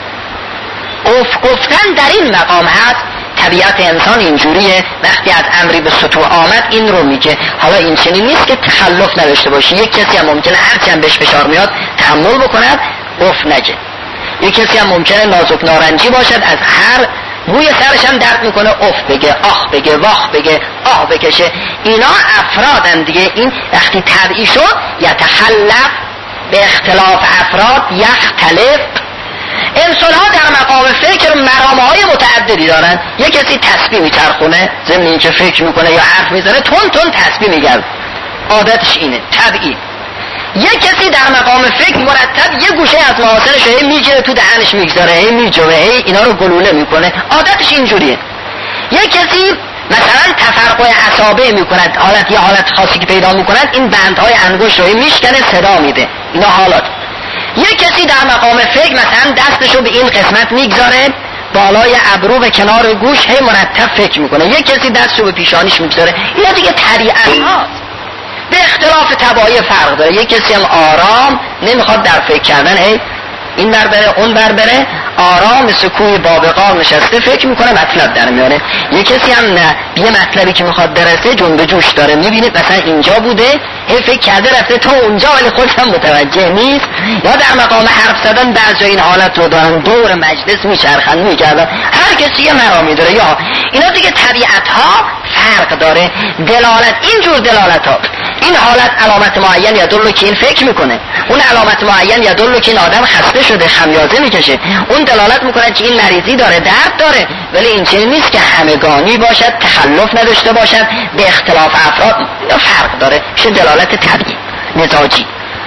اف گفتن در این مقام هست. طبیعت انسان اینجوریه، وقتی از امری به سطوح آمد این رو میگه. حالا این چنین نیست که تخلف نداشته باشه، یک کسی هم ممکنه هرچی هم بهش فشار میاد تحمل بکند، اف نگه. یک کسی هم ممکنه نازک نارنجی باشد، از هر موی سرش هم درد میکنه اف بگه، آخ بگه، واخ بگه، آه بکشه. اینا افرادن دیگه. این وقتی طبیعی شد یتخلف، به اختلاف افراد یختلف. انسان ها در مقام فکر مرامه های متعددی دارن. یک کسی تسبیح میچرخونه، ضمن اینکه فکر میکنه یا حرف میزنه، تون تون تسبیح میگرد، عادتش اینه، طبیعی. یک کسی در مقام فکر مرتب یه گوشه از محاسنش هی میگیره تو دهنش میگذاره، هی میجوه، هی اینا رو گلوله میکنه، عادتش اینجوریه. یک کسی مثلا تفرقه اعصابه میکند، یه حالت خاصی که پیدا میکند، این بندهای انگشت رو میشکنه، صدا میده، اینا حالات. یک کسی در مقام فکر مثلا دستشو به این قسمت میگذاره، بالای ابرو و کنار گوش، هی مرتب فکر میکنه. یک کسی دستشو به پیشانیش میگذاره. اینا دیگه طبیعت هاست، به اختلاف طبایع فرق داره. یک کسی هم آرام نمیخواد در فکر کردن، هی این بر بره اون بر بره، آرام سکوی بابقار نشسته فکر میکنه مطلب در میاره. یه کسی هم نه یه مطلبی که میخواد برسه جنب جوش داره، میبینید مثلا اینجا بوده فکر کرده رفته تا اونجا ولی خودش هم متوجه نیست، یا در مقام حرف زدن بعضی این حالت رو دارن دور مجلس میچرخن میگردن، هر کسی یه مرامی داره. یا اینا دیگه طبیعت ها فرق داره. دلالت اینجور دلالت ها، این حالت علامت معین یدل که این فکر میکنه، اون علامت معین یدل که این آدم خسته شده خمیازه میکشه، اون دلالت میکنه که این مریضی داره درد داره. ولی این چنین نیست که همگانی باشد، تخلف نداشته باشد، به اختلاف افراد. اینا فرق داره، میشه دلالت طبیعی مزاجی.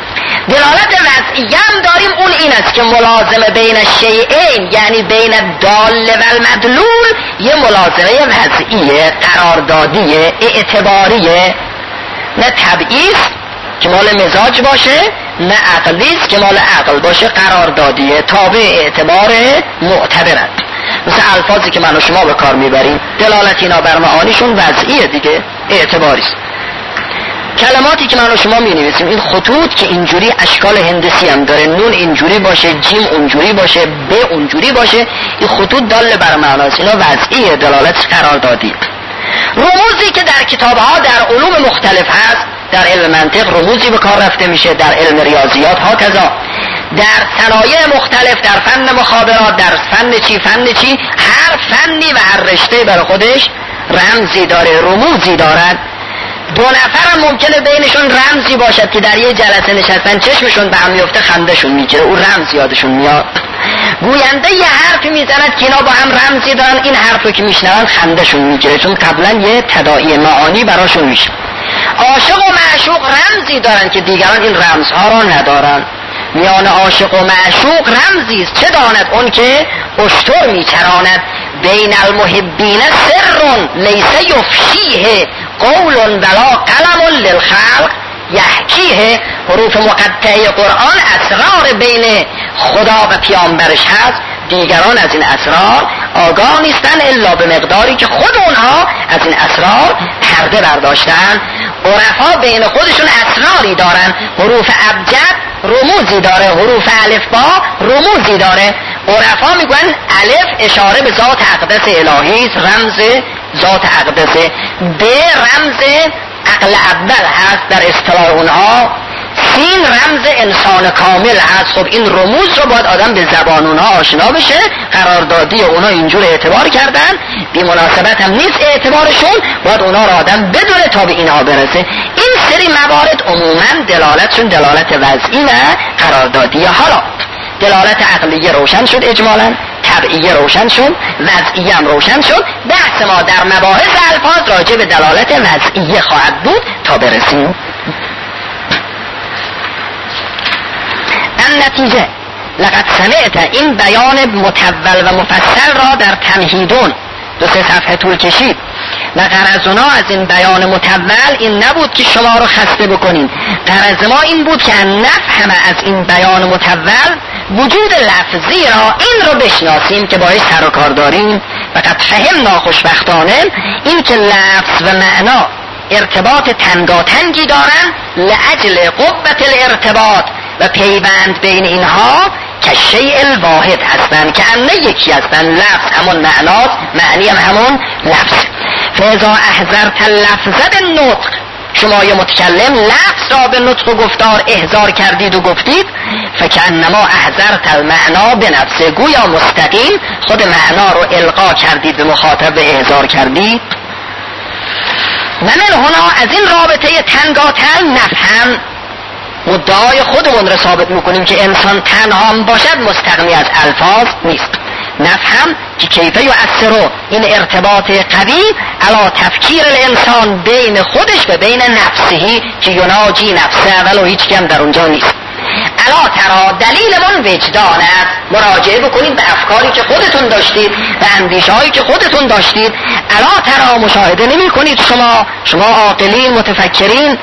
دلالت وضعی هم داریم، اون این است که ملازمه بین شیئین، یعنی بین الدال و المدلول، یه ملازمه وضعیه، قراردادیه، اعتباریه، نه طبیعی است که مال مزاج باشه، نه عقلی است که مال عقل باشه، قراردادیه، تابع اعتبار معتبرند. مثل الفاظی که من و شما به کار میبریم، دلالت اینا بر معانیشون وضعیه دیگه، اعتباری است. کلماتی که من و شما می نویسیم، این خطوط که اینجوری اشکال هندسی هم داره، نون اینجوری باشه، جیم اونجوری باشه، ب اونجوری باشه، این خطوط دال بر معناست، اینا وضعیه، دلالت قراردادی. رموزی که در کتابها در علوم مختلف هست، در علم منطق رموزی به کار رفته میشه، در علم ریاضیات ها کذا، در صنایع مختلف، در فن مخابرات، در فن چی، هر فنی و هر رشته برای خودش رمزی داره، رموزی دارد. دو نفر هم ممکنه بینشون رمزی باشد که در یه جلسه نشستن چشمشون به هم میفته خندشون میگیره، اون رمز یادشون میاد. گوینده یه حرفی میزند که اینا با هم رمزی دارن، این حرفو که میشنون خندشون میگیره، چون قبلا یه تداعی معانی براشون میشه. عاشق و معشوق رمزی دارن که دیگران این رمزها را ندارن. میان عاشق و معشوق رمزی است، چه داند اون که اشتر میچراند. بین المحبین سر لیس یفشیه قول ولا قلم للخلق یحکیه. حروف مقطعه قرآن اسرار بین خدا و پیامبرش هست، دیگران از این اسرار آگاه نیستن الا به مقداری که خود اونها از این اسرار پرده برداشتن. عرفا بین خودشون اسراری دارن، حروف ابجد رموزی داره، حروف الفبا رموزی داره. عرفا میگن الف اشاره به ذات اقدس الهی است، رمز ذات اقدسه. ب رمز عقل اول هست در اصطلاح اونها. سین رمز انسان کامل هست. خب این رموز رو باید آدم به زبان اونها آشنا بشه. قراردادی اونها اینجور اعتبار کردن، بی مناسبت هم نیست اعتبارشون، باید اونها رو آدم بدونه تا به اینها برسه. این سری موارد عموما دلالتشون دلالت وضعی و قراردادی. حالا دلالت عقلیه روشن شد اجمالا، طبعیه روشن شد، وضعیه هم روشن شد. بحث ما در مباحث الفاظ راجع به دلالت وضعیه خواهد بود تا برسیم. النتیجه لقد سمعت، این بیان مطول و مفصل را در تمهیدون 2-3 صفحه طول کشید و غرضنا از این بیان مطول این نبود که شما رو خسته بکنیم. غرض ما این بود که نفهم از این بیان مطول وجود لفظی را، این رو بشناسیم که باید سر و کار داریم. فقط فهمنا خوشبختانه این که لفظ و معنا ارتباط تنگاتنگی دارن، لأجل قوت الارتباط و پیوند بین اینها که شیء الواحد هستن، که همه یکی هستن. لفظ همون معناست، معنی هم همون لفظ. فاذا احضرت اللفظ بالنطق، شما یه متکلم لفظ را به نطق و گفتار احضار کردید و گفتید، فکأنما احضرت المعنا بنفسه، گویا مستقیم خود معنا رو القا کردید به مخاطب، احضار کردید. و من هنا از این رابطه تنگاتنگ نفهم مدعای خودمون را ثابت میکنیم که انسان تنها هم باشد مستغنی از الفاظ نیست. نفهم که کیفه یؤثر این ارتباط قوی علی تفکیر الانسان بین خودش و بین نفسهی که یناجی نفسه، ولو هیچ کم در اونجا نیست. الا ترا، دلیل من وجدان است. مراجعه بکنید به افکاری که خودتون داشتید، به اندیشه هایی که خودتون داشتید. الا ترا، مشاهده نمی کنید شما عاقلین متفکرین،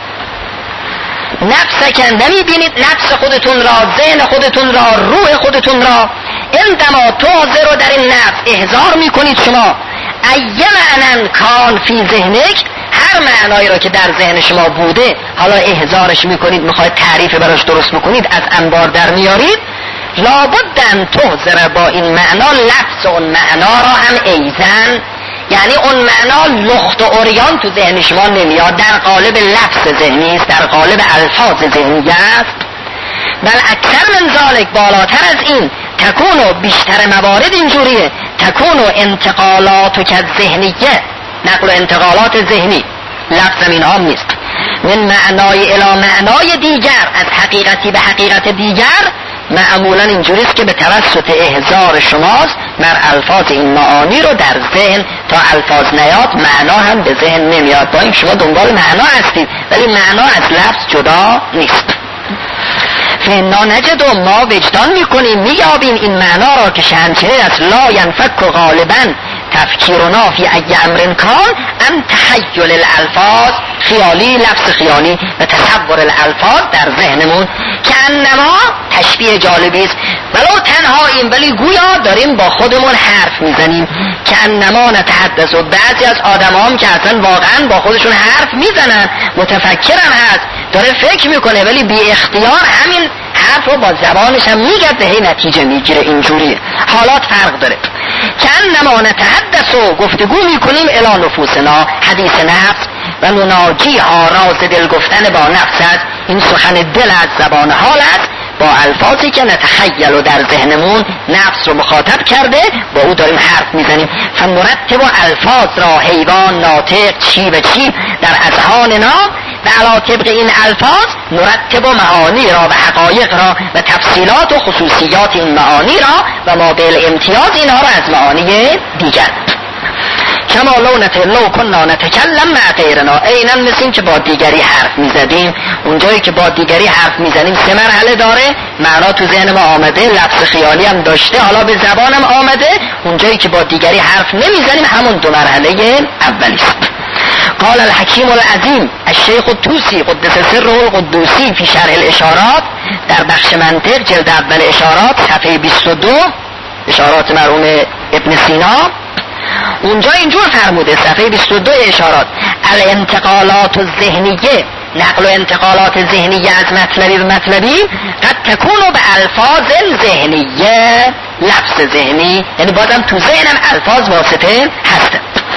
نفس که نمی بینید نفس خودتون را، ذهن خودتون را، روح خودتون را. اندما تحضر رو در این نفس احضار می کنید شما ای معنی کان فی ذهنک، هر معنایی را که در ذهن شما بوده حالا احضارش می کنید، میخواید تعریف براش درست بکنید، از انبار در میارید. لابد ان تحضر با این معنا لفظ اون معنا را هم ایزن، یعنی اون معنا لخت و عریان تو ذهن شما نمیاد، در قالب لفظ ذهنی است، در قالب الفاظ ذهنی است. بل اکثر من ذالک، بالاتر از این، تکونو بیشتر موارد اینجوریه، تکونو انتقالات که ذهنیه، نقل و انتقالات ذهنی، لفظ این هم نیست، من معنای الی معنای دیگر، از حقیقتی به حقیقت دیگر، معمولا اینجوریست که به توسط احضار شماست مر الفاظ این معانی رو در ذهن، تا الفاظ نیاد معنا هم به ذهن نمیاد، با این شما دنبال معنا هستید ولی معنا از لفظ جدا نیست. فانا نجد، ما وجدان میکنیم مییابیم این معنا را که شهنچنین است، لا ینفک غالبا تفکیرنا فی ای امر کان ان تحیل الالفاظ، خیالی، لفظ خیالی و تصور الالفاظ در ذهنمون، که انما تشبیه جالبی است، ولو تنهاییم ولی گویا داریم با خودمون حرف میزنیم، که انما نتحدث. و بعضی از آدم هم که اصلا واقعا با خودشون حرف میزنن، متفکرم هست، داره فکر میکنه ولی بی اختیار همین حرف رو با زبانش هم میگه، به هی نتیجه میگیره. اینجوریه، حالات فرق داره. که انما نتحدث، و گفتگو میکنیم الی نفوسنا، حدیث نفس، و نناجی ها، راز دل گفتن با نفس است، این سخن دل از زبان حال است، با الفاظی که نتخیل و در ذهنمون نفس رو مخاطب کرده با او داریم حرف میزنیم. فنرتب الفاظ را، حیوان، ناطق، چی و چی در اذهاننا، و علی طبق این الفاظ نرتب معانی را و حقایق را و تفصیلات و خصوصیات این معانی را و ما بالامتیاز اینها را از معانی دیگر. کما لو کننا نتکلم مع غیرنا، عیناً مثل این که با دیگری حرف میزدیم. اونجایی که با دیگری حرف میزنیم 3 مرحله داره، معنا تو ذهن ما آمده، لفظ خیالی هم داشته، حالا به زبانم آمده. اونجایی که با دیگری حرف نمیزنیم همون 2 مرحله اولی است. قال الحکیم العظیم الشیخ الطوسی قدس سره القدوسی فی شرح الاشارات، در بخش منطق جلد اول اشارات صفحه 22، اشارات مرحوم ابن سینا، اونجا اینجور فرموده، صفحه 22 اشارات: الانتقالات الذهنیه، نقل و انتقالات ذهنیه از مطلبی به مطلبی، قد تکونو به الفاظ ذهنیه، لفظ ذهنی، یعنی بازم تو ذهنم الفاظ واسطه هست.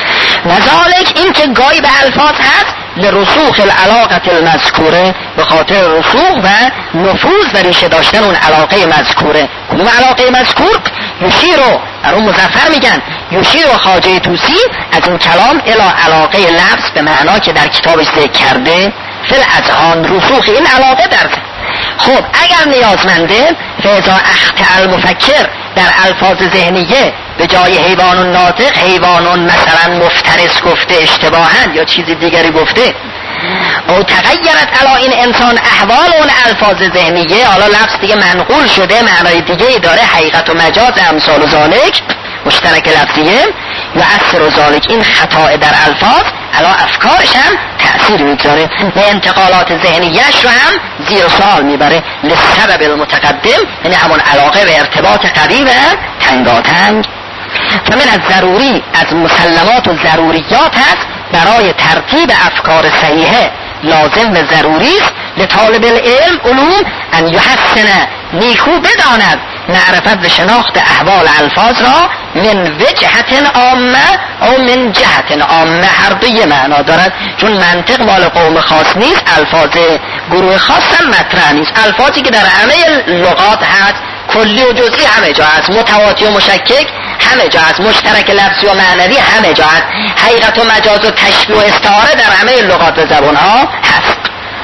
وذالک، این که گاهی به الفاظ هست، لرسوخ العلاقه المذکوره، به خاطر رسوخ و نفوذ و ریشه داشتن اون علاقه مذکوره. کدوم علاقه مذکور؟ یشیرو، در اون مظفر میگن یشیرو خواجه طوسی از این کلام الی علاقه لفظ، به معنا که در کتابش ذکر کرده، فی الاذهان، رسوخ این علاقه در ذهن. خب اگر نیازمنده، فاذا اخطأ المفکر، در الفاظ ذهنیه به جای حیوان و ناطق، حیوان مثلا مفترس گفته اشتباها یا چیز دیگری گفته، او تغیرت علی این انسان احوال اون الفاظ ذهنیه، حالا لفظ دیگه منقول شده، معنای دیگه داره، حقیقت و مجاز امثال و ذالک، مشترک لفظیه، و اثر و ذالک، این خطا در الفاظ علی افکارش هم تأثیر میگذاره و انتقالات ذهنیش رو هم زیر سوال میبره، لسبب المتقدم، یعنی همون علاقه و ارتباط قوی و تنگاتنگ. فمن از ضروری، از مسلمات و ضروریات هست برای ترتیب افکار صحیحه، لازم و ضروری است لطالب العلم علوم ان یحسن، نیکو بداند، معرفت و شناخت احوال الفاظ را، من وجهت عامه او من جهت عامه، هر دو یه معنا دارد، چون منطق مال قوم خاص نیست، الفاظ گروه خاص هم مطرح نیست، الفاظی که در همه لغات هست، کلی و جزئی همه جا هست، متواتی و مشکک همه جا هست، مشترک لفظی و معنوی همه جا هست، حقیقت و مجاز و تشبیه و استعاره در همه لغات و زبان ها هست.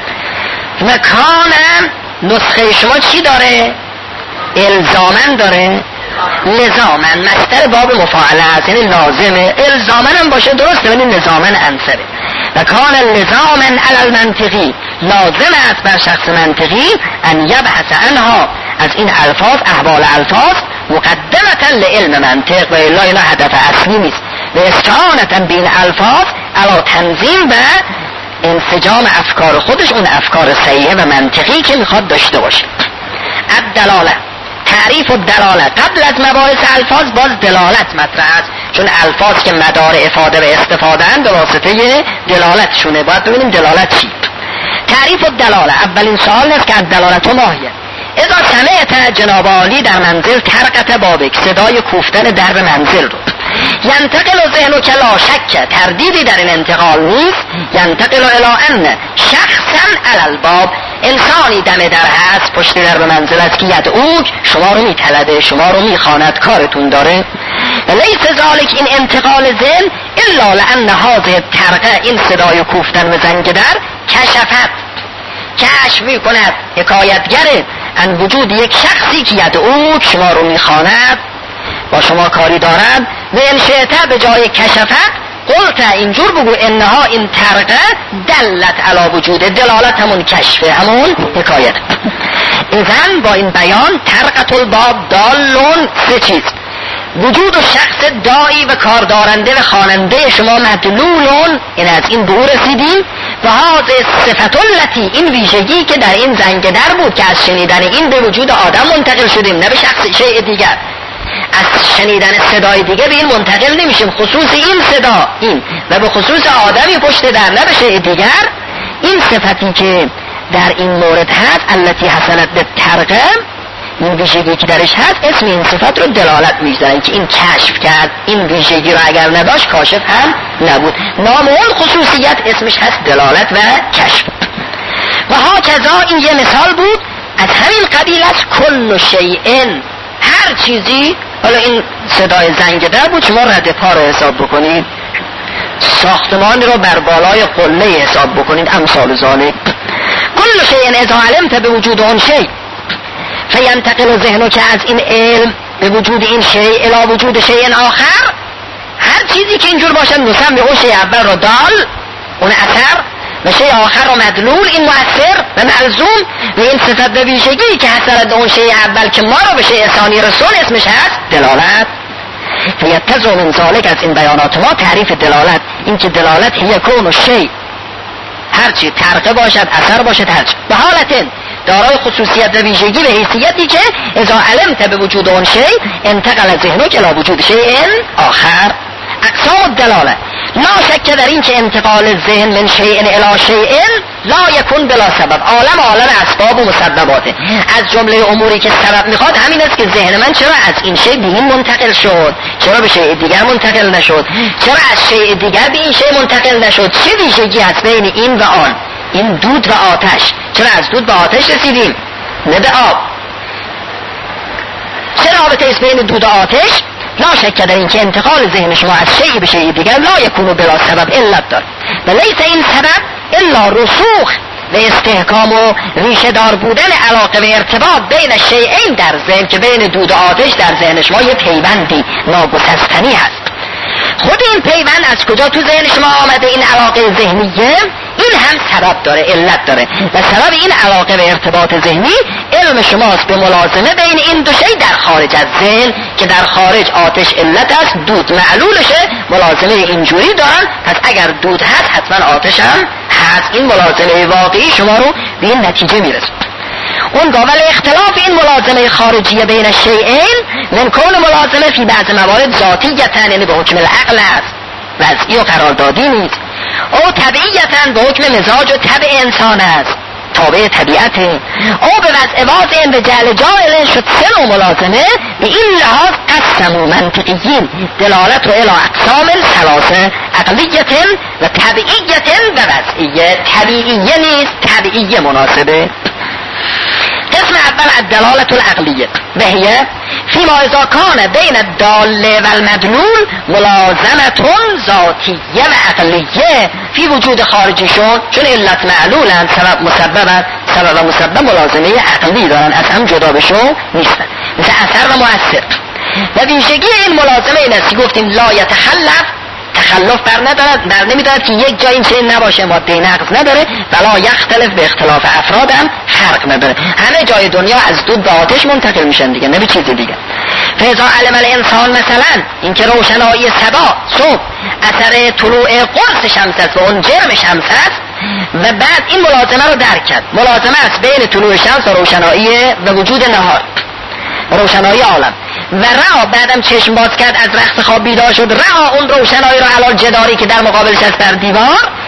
مکان نسخه شما چی داره؟ الزامن داره، لزامن، مصدر باب مفاعله است، یعنی لازمه، الزامن هم باشه درسته ولی لزامن انصره. و کان لزامن علی المنطقی، لازم است بر شخص منطقی ان یبحث عنها، از این الفاظ، احوال الفاظ، مقدمتا لعلم منطق، و الا اینا هدف اصلی نیست، و استعانتا بین الفاظ علی تنظیم و انسجام افکار خودش، اون افکار صحیحه و منطقی که میخواد داشته باشه. الدلاله، تعریف و دلاله، قبل از مباحث الفاظ باز دلالت مطرح است، چون الفاظ که مدار افاده و استفاده اند به واسطه دلالتشونه، باید ببینیم دلالت چی. تعریف و دلاله، اولین سوال است که الدلالت ماهیه، اذا سمعت جناب عالی در منزل ترقت بابک، صدای کوفتن درب منزل رو، ینتقل ذهن که لا شک، تردیدی در این انتقال نیست، ینتقل الی ان شخصا علی الباب، انسانی دم در هست پشت درب منزل است که یدعوک، شما رو میطلبه، شما رو میخواند، کارتون داره. لیس ذالک، این انتقال ذهن، الا لان هذه ترقه، این صدای کوفتن و زنگ در، کشف میکند، حکایتگره ان وجود یک شخصی که یدعوک، شما رو میخواند، با شما کاری دارد. و ان شئت، به جای کشفت قلت، اینجور بگو انها، این ترقه، دلت علی وجود، دلالت همون کشفه، همون حکایت. اذن با این بیان ترقت الباب دالون، سه چیز: وجود و شخص داعی و کاردارنده و خواننده شما مدلولون، این از این به او رسیدیم. و هذه صفت التی، این ویژگی که در این زنگ در بود که از شنیدن این به وجود آدم منتقل شدیم، نه به شخص شیء دیگر. از شنیدن صدای دیگه به این منتقل نمیشیم، خصوص این صدا این، و به خصوص آدمی پشت در، نه به شیء دیگر. این صفتی که در این مورد هست، التی حسنت به ترقه، این ویژگی که درش هست، اسم این صفت رو دلالت می‌ذاره که این کشف کرد، این ویژگی رو اگر نداشت کاشف هم نبود. نام اون خصوصیت اسمش هست دلالت و کشف. و ها کذا، این یه مثال بود از همین قبیل است. کل شیء، هر چیزی. حالا این صدای زنگ در بود، شما رد پا رو حساب بکنید، ساختمانی رو بر بالای قله حساب بکنید، امثال ذالک. کل شیء اذا علمت به وجود اون شیء فینتقل ذهنو، که از این علم به وجود این شیء الی وجود شیء آخر، هر چیزی که اینجور باشد نسمی اون شیء اول رو دال، اون اثر، و شیء آخر رو مدلول، این مؤثر و ملزوم. و این صفت و ویژگی که حصلت اون شیء اول که ما رو به شیء ثانی رسون، اسمش هست دلالت. فیتزو من ذالک، از این بیانات ما تعریف دلالت، این که دلالت هی کون و شیء، هرچی ترقه باشد، اثر باشد، هرچی به حالت دارای خصوصیت و ویژگی و حیثیتی که اذا علمت به وجود اون شیء انتقل ذهنک الی وجود شیء آخر. اقسام الدلاله، لا شک در این که انتقال ذهن من شیء الی شیء لا یکون بلا سبب، عالم اسباب و مسبباته. از جمله اموری که سبب میخواد همین است که ذهن من چرا از این شیء به این منتقل شد، چرا به شیء دیگر منتقل نشد، چرا از شیء دیگر به این شیء منتقل نشد، چه ویژگی هست بین این و آن، این دود و آتش، چرا از دود به آتش رسیدیم نه به آب، چرا رابطه است بین دود و آتش؟ لا شک در این که انتقال ذهن شما از شیء به شیء دیگر لا یکون بلا سبب علت دار، و لیس این سبب الا رسوخ و استحکام و ریشه دار بودن علاقه و ارتباط بین شیئین در ذهن، که بین دود و آتش در ذهن شما یه پیوندی ناگسستنی هست. خود این پیوند از کجا تو ذهن شما آمده؟ این علاقه ذهنیه، این هم سبب داره، علت داره، و سبب این علاقه و ارتباط ذهنی علم شماست به ملازمه بین این دو شی در خارج از ذهن، که در خارج آتش علت است، دود معلولشه، ملازمه اینجوری دارن، پس اگر دود هست حتما آتش هم هست. این ملازمه واقعی شما رو به این نتیجه میرسه. اون قابل اختلاف این ملازمه خارجیه بین الشیئین من کون ملازمه فی بعض موارد ذاتیتن، یعنی به حکم العقل است، وضعی و قراردادی نیست، او طبیعیتن به حکم مزاج و طبع انسان است، تابع طبیعته، او به وضع واضع به جعل جاهل شد. سه نوع ملازمه به این لحاظ قسمو منطقیین دلالت و الی اقسام ثلاثه، عقلیتن و طبیعیتن و وضعیه. طبیعیه نیست، طبیعیه مناسبه. قسم اول الدلالت العقلیه و هی فیما اذا کان بین الداله و المدلول ملازمتون ذاتیه و عقلیه فی وجود خارجیشون، چون علت معلولن، سبب مسببن، سبب و مسبب ملازمه عقلی دارن، از هم جدا بشون نیستن، مثل اثر و مؤثر. و ویژگی این ملازمه این است که گفتیم لا تخلف بر نمیدارد که یک جای این چه نباشه، ماده نقض نداره، ولا یختلف به اختلاف افراد هم فرق نداره، همه جای دنیا از دود به آتش منتقل میشن دیگه، نه به چیز دیگه. فاذا علم الانسان مثلا اینکه روشنایی صبح اثر طلوع قرص شمس است و اون جرم شمس است، و بعد این ملازمه رو درک کرد، ملازمه است بین طلوع شمس و روشنایی و وجود نهار، روشنایی عالم، و رها بعدم چشم باز کرد، از رخت خواب بیدار شد، رها اون روشنایی رو علی جداری که در مقابلش است بر دیوار،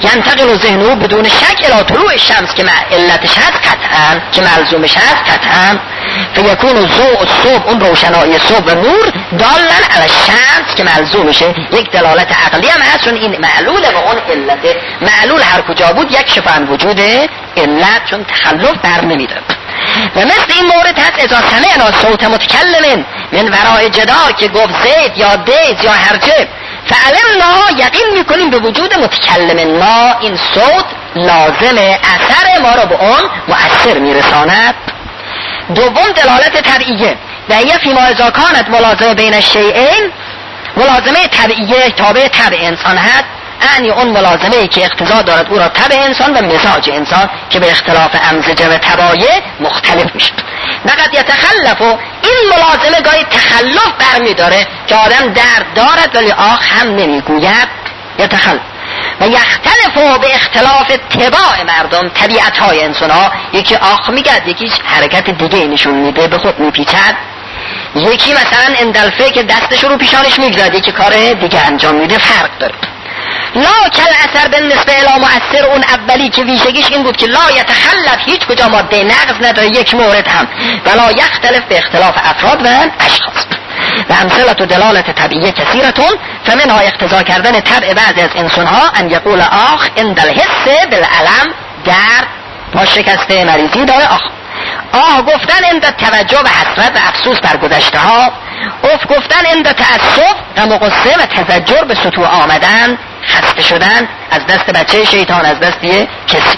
ینتقل ذهنه بدون شک الی طلوع الشمس که علتش هست قطعا، که ملزومش هست قطعا، فیکون ضوء الصبح، اون روشنایی صبح و نور، دالن علی الشمس که ملزومشه، یک دلالت عقلی هم هست، چون این معلوله و اون علته. معلول هر کجا بود یک شفا عن وجود علت، چون تخلف بر نمیداره. و مثل این مورد هست اذا سمعنا صوت متکلم من ورای جدار که گفت زید یا دید یا هرجه، فعلمنا یقین میکنیم به وجود متکلم، ما این صوت لازم اثر ما رو به اون مؤثر میرساند. دوم دلالت طبیعیه و هی فیما اذا کانت ملازمه بین الشیئین، ملازمه طبیعیه تابع طبع انسان هست، یعنی اون ملازمه که اقتضا دارد او را طبع انسان و مزاج انسان که به اختلاف امزجه و طبایع مختلف میشه. نقد یتخلف، و این ملازمه گاهی تخلف برمی داره که آدم درد دارد ولی آخ هم نمیگوید، یتخلف. و یختلف به اختلاف طباع مردم، طبیعت های انسان ها، یکی آخ میگد، یکی حرکت دیگه نشون میده، به خود میپیچد، یکی مثلا اندلفه که دستش رو پیشانش میگذاد، یکی کار دیگه انجام میده، فرق داره. لا کل اثر به نسبه الا مؤثر، اون اولی که ویژگیش این بود که لا یتخلف، هیچ کجا ماده نقض نداره یک مورد هم، ولا یختلف به اختلاف افراد و اشخاص. و امثلت و دلالت طبیعیه کثیرتون، فمنها اقتضا کردن طبع بعضی از انسانها ان یقول آخ اند الحس بالعلم، درد با شکسته مریضی داره آه گفتن اند توجه و حسرت و افسوس بر گذشته ها، اف گفتن اند تأسف و مقصه و تزجر به سطوح آمدن، خسته شدن از دست بچه شیطان، از دست یه کسی.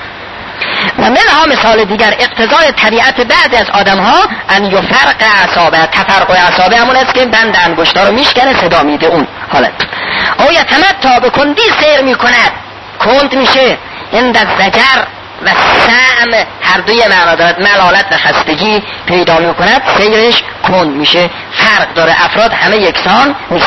و منها مثال دیگر اقتضای طبیعت بعضی از آدم ها ان یفرق اعصابه، تفرق اعصابه همون است که بند انگشتا رو میشکنه صدا میده، اون حالت. او یتمتع به کندی سیر میکند، کند میشه، اند الزجر و سعم، هر دوی معنا دارد، ملالت و خستگی پیدا میکند، سیرش کند میشه. فرق داره، افراد همه یکسان نیست.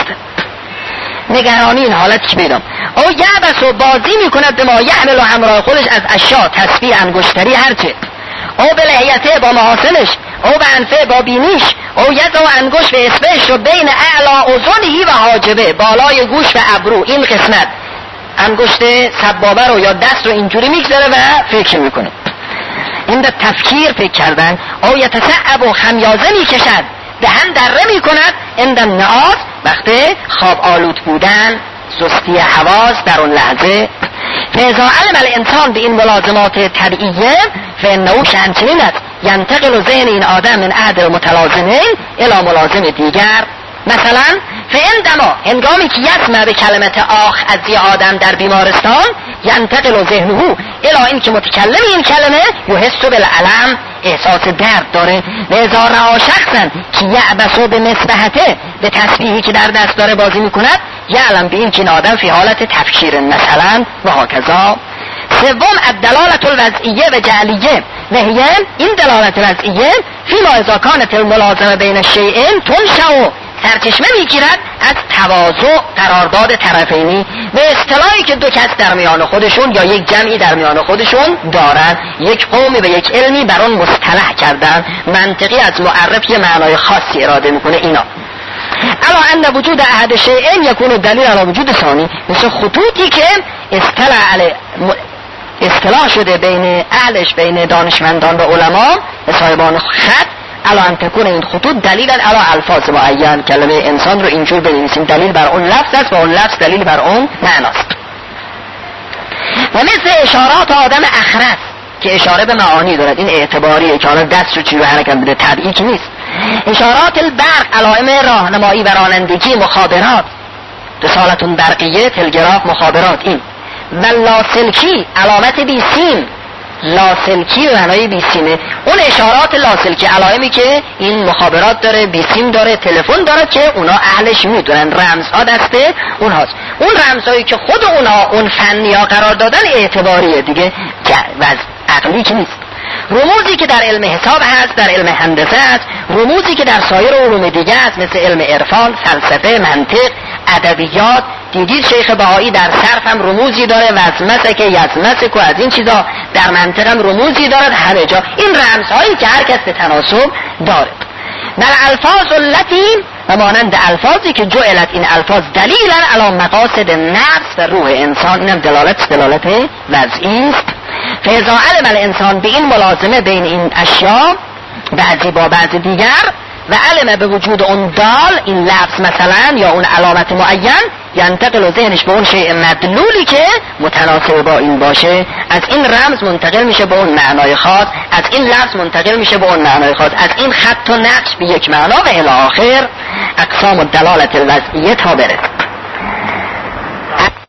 نگرانی این حالت که پیدا، او یعبس و بازی میکند به ما یحمل و همراه خودش از اشیا، تسبیح، انگشتری، هرچه، او به لحیته با محاسنش، او به انفه با بینیش، او ید و انگشت و اسبش رو بین اعلا اذنهی و حاجبه، بالای گوش و ابرو، این قسمت انگشت سبابه رو یا دست رو اینجوری میگذاره و فکر میکنه، این در تفکیر فکر کردن. او یتسعب و خمیازه میکشد، دهن دره میکند، اند النعاس، وقتی خواب آلود بودن، سستی حواس در اون لحظه. فاذا علم الانسان به این ملازمات طبیعیه فانه شأنچنین است، ینتقل ذهن این آدم من عهد متلازمین الی ملازم دیگر. مثلا فعندما هنگامی که یسمع به کلمت آخ از یه آدم در بیمارستان، ینتقل ذهنه الی این که متکلم این کلمه یحس بالعلم، احساس درد داره. و اذا رأى شخصا که یعبس به مسبحته، به تسبیحی که در دست داره بازی میکند، یعلم به این که این آدم فی حالت تفکیر مثلا و هکذا. سوم الدلالت الوضعیه و جعلیه، و هی این دلالت وضعیه فیما اذا کانت الملازمه بین الشیئین تنشأ، سرچشمه میگیرد از تواضع قرارداد طرفینی، به اصطلاحی که دو کس در میان خودشون یا یک جمعی در میان خودشون دارن، یک قومی و یک علمی بر اون مصطلح کردن، منطقی از معرف یه معنای خاصی اراده میکنه. اینا الا ان وجود احد شیئین یکون دلیل علی وجود ثانی، مثل خطوطی که اصطلاح شده بین اهلش، بین دانشمندان و علما و صاحبان خط، الا ان تکون این خطوط دلیل علی الفاظ معین، کلمه انسان رو اینجور بنویسیم، دلیل بر اون لفظ است و اون لفظ دلیل بر اون معناست. و مثل اشارات آدم اخرس که اشاره به معانی دارد، این اعتباریه که آدم دست رو چی رو حرکت بده، طبیعی که نیست. اشارات البرق، علائم راهنمایی و رانندگی، مخابرات، رسالت برقیه، تلگراف، مخابرات. این و لاسلکی، علامت بیسیم، لاسلکی و معنای بیسیمه، اون اشارات لاسلکی، علائمی که این مخابرات داره، بیسیم داره، تلفن داره که اونا اهلش میدونن، رمزها دسته اونهاست. اون رمزهایی که خود اونا اون فنی ها قرار دادن اعتباریه دیگه، وضع عقلی که نیست. رموزی که در علم حساب هست، در علم هندسه هست، رموزی که در سایر علوم دیگه هست، مثل علم عرفان، فلسفه، منطق، ادبیات. دیدید شیخ بهایی در صرف هم رموزی داره، وزمسک، یزمسک و از این چیزا، در منطق هم رموزی دارد، همه جا این رمزهایی که هر کس به تناسب داره. در الفاظ التي و مانند الفاظی که جعلت این الفاظ دلیلا علی مقاصد نفس و روح انسان، اینم دلالت وضعی است. فاذا علم الانسان به این ملازمه بین این اشیاء بعضی با بعض دیگر و علم به وجود اون دال، این لفظ مثلا یا اون علامت معین، ینتقل ذهنش به اون شیء مدلولی که متناسب با این باشه، از این رمز منتقل میشه به اون معنای خاص، از این لفظ منتقل میشه به اون معنای خاص، از این خط و نقش به یک معنا و الی آخر اقسام الدلالت الوضعیه تا برسه.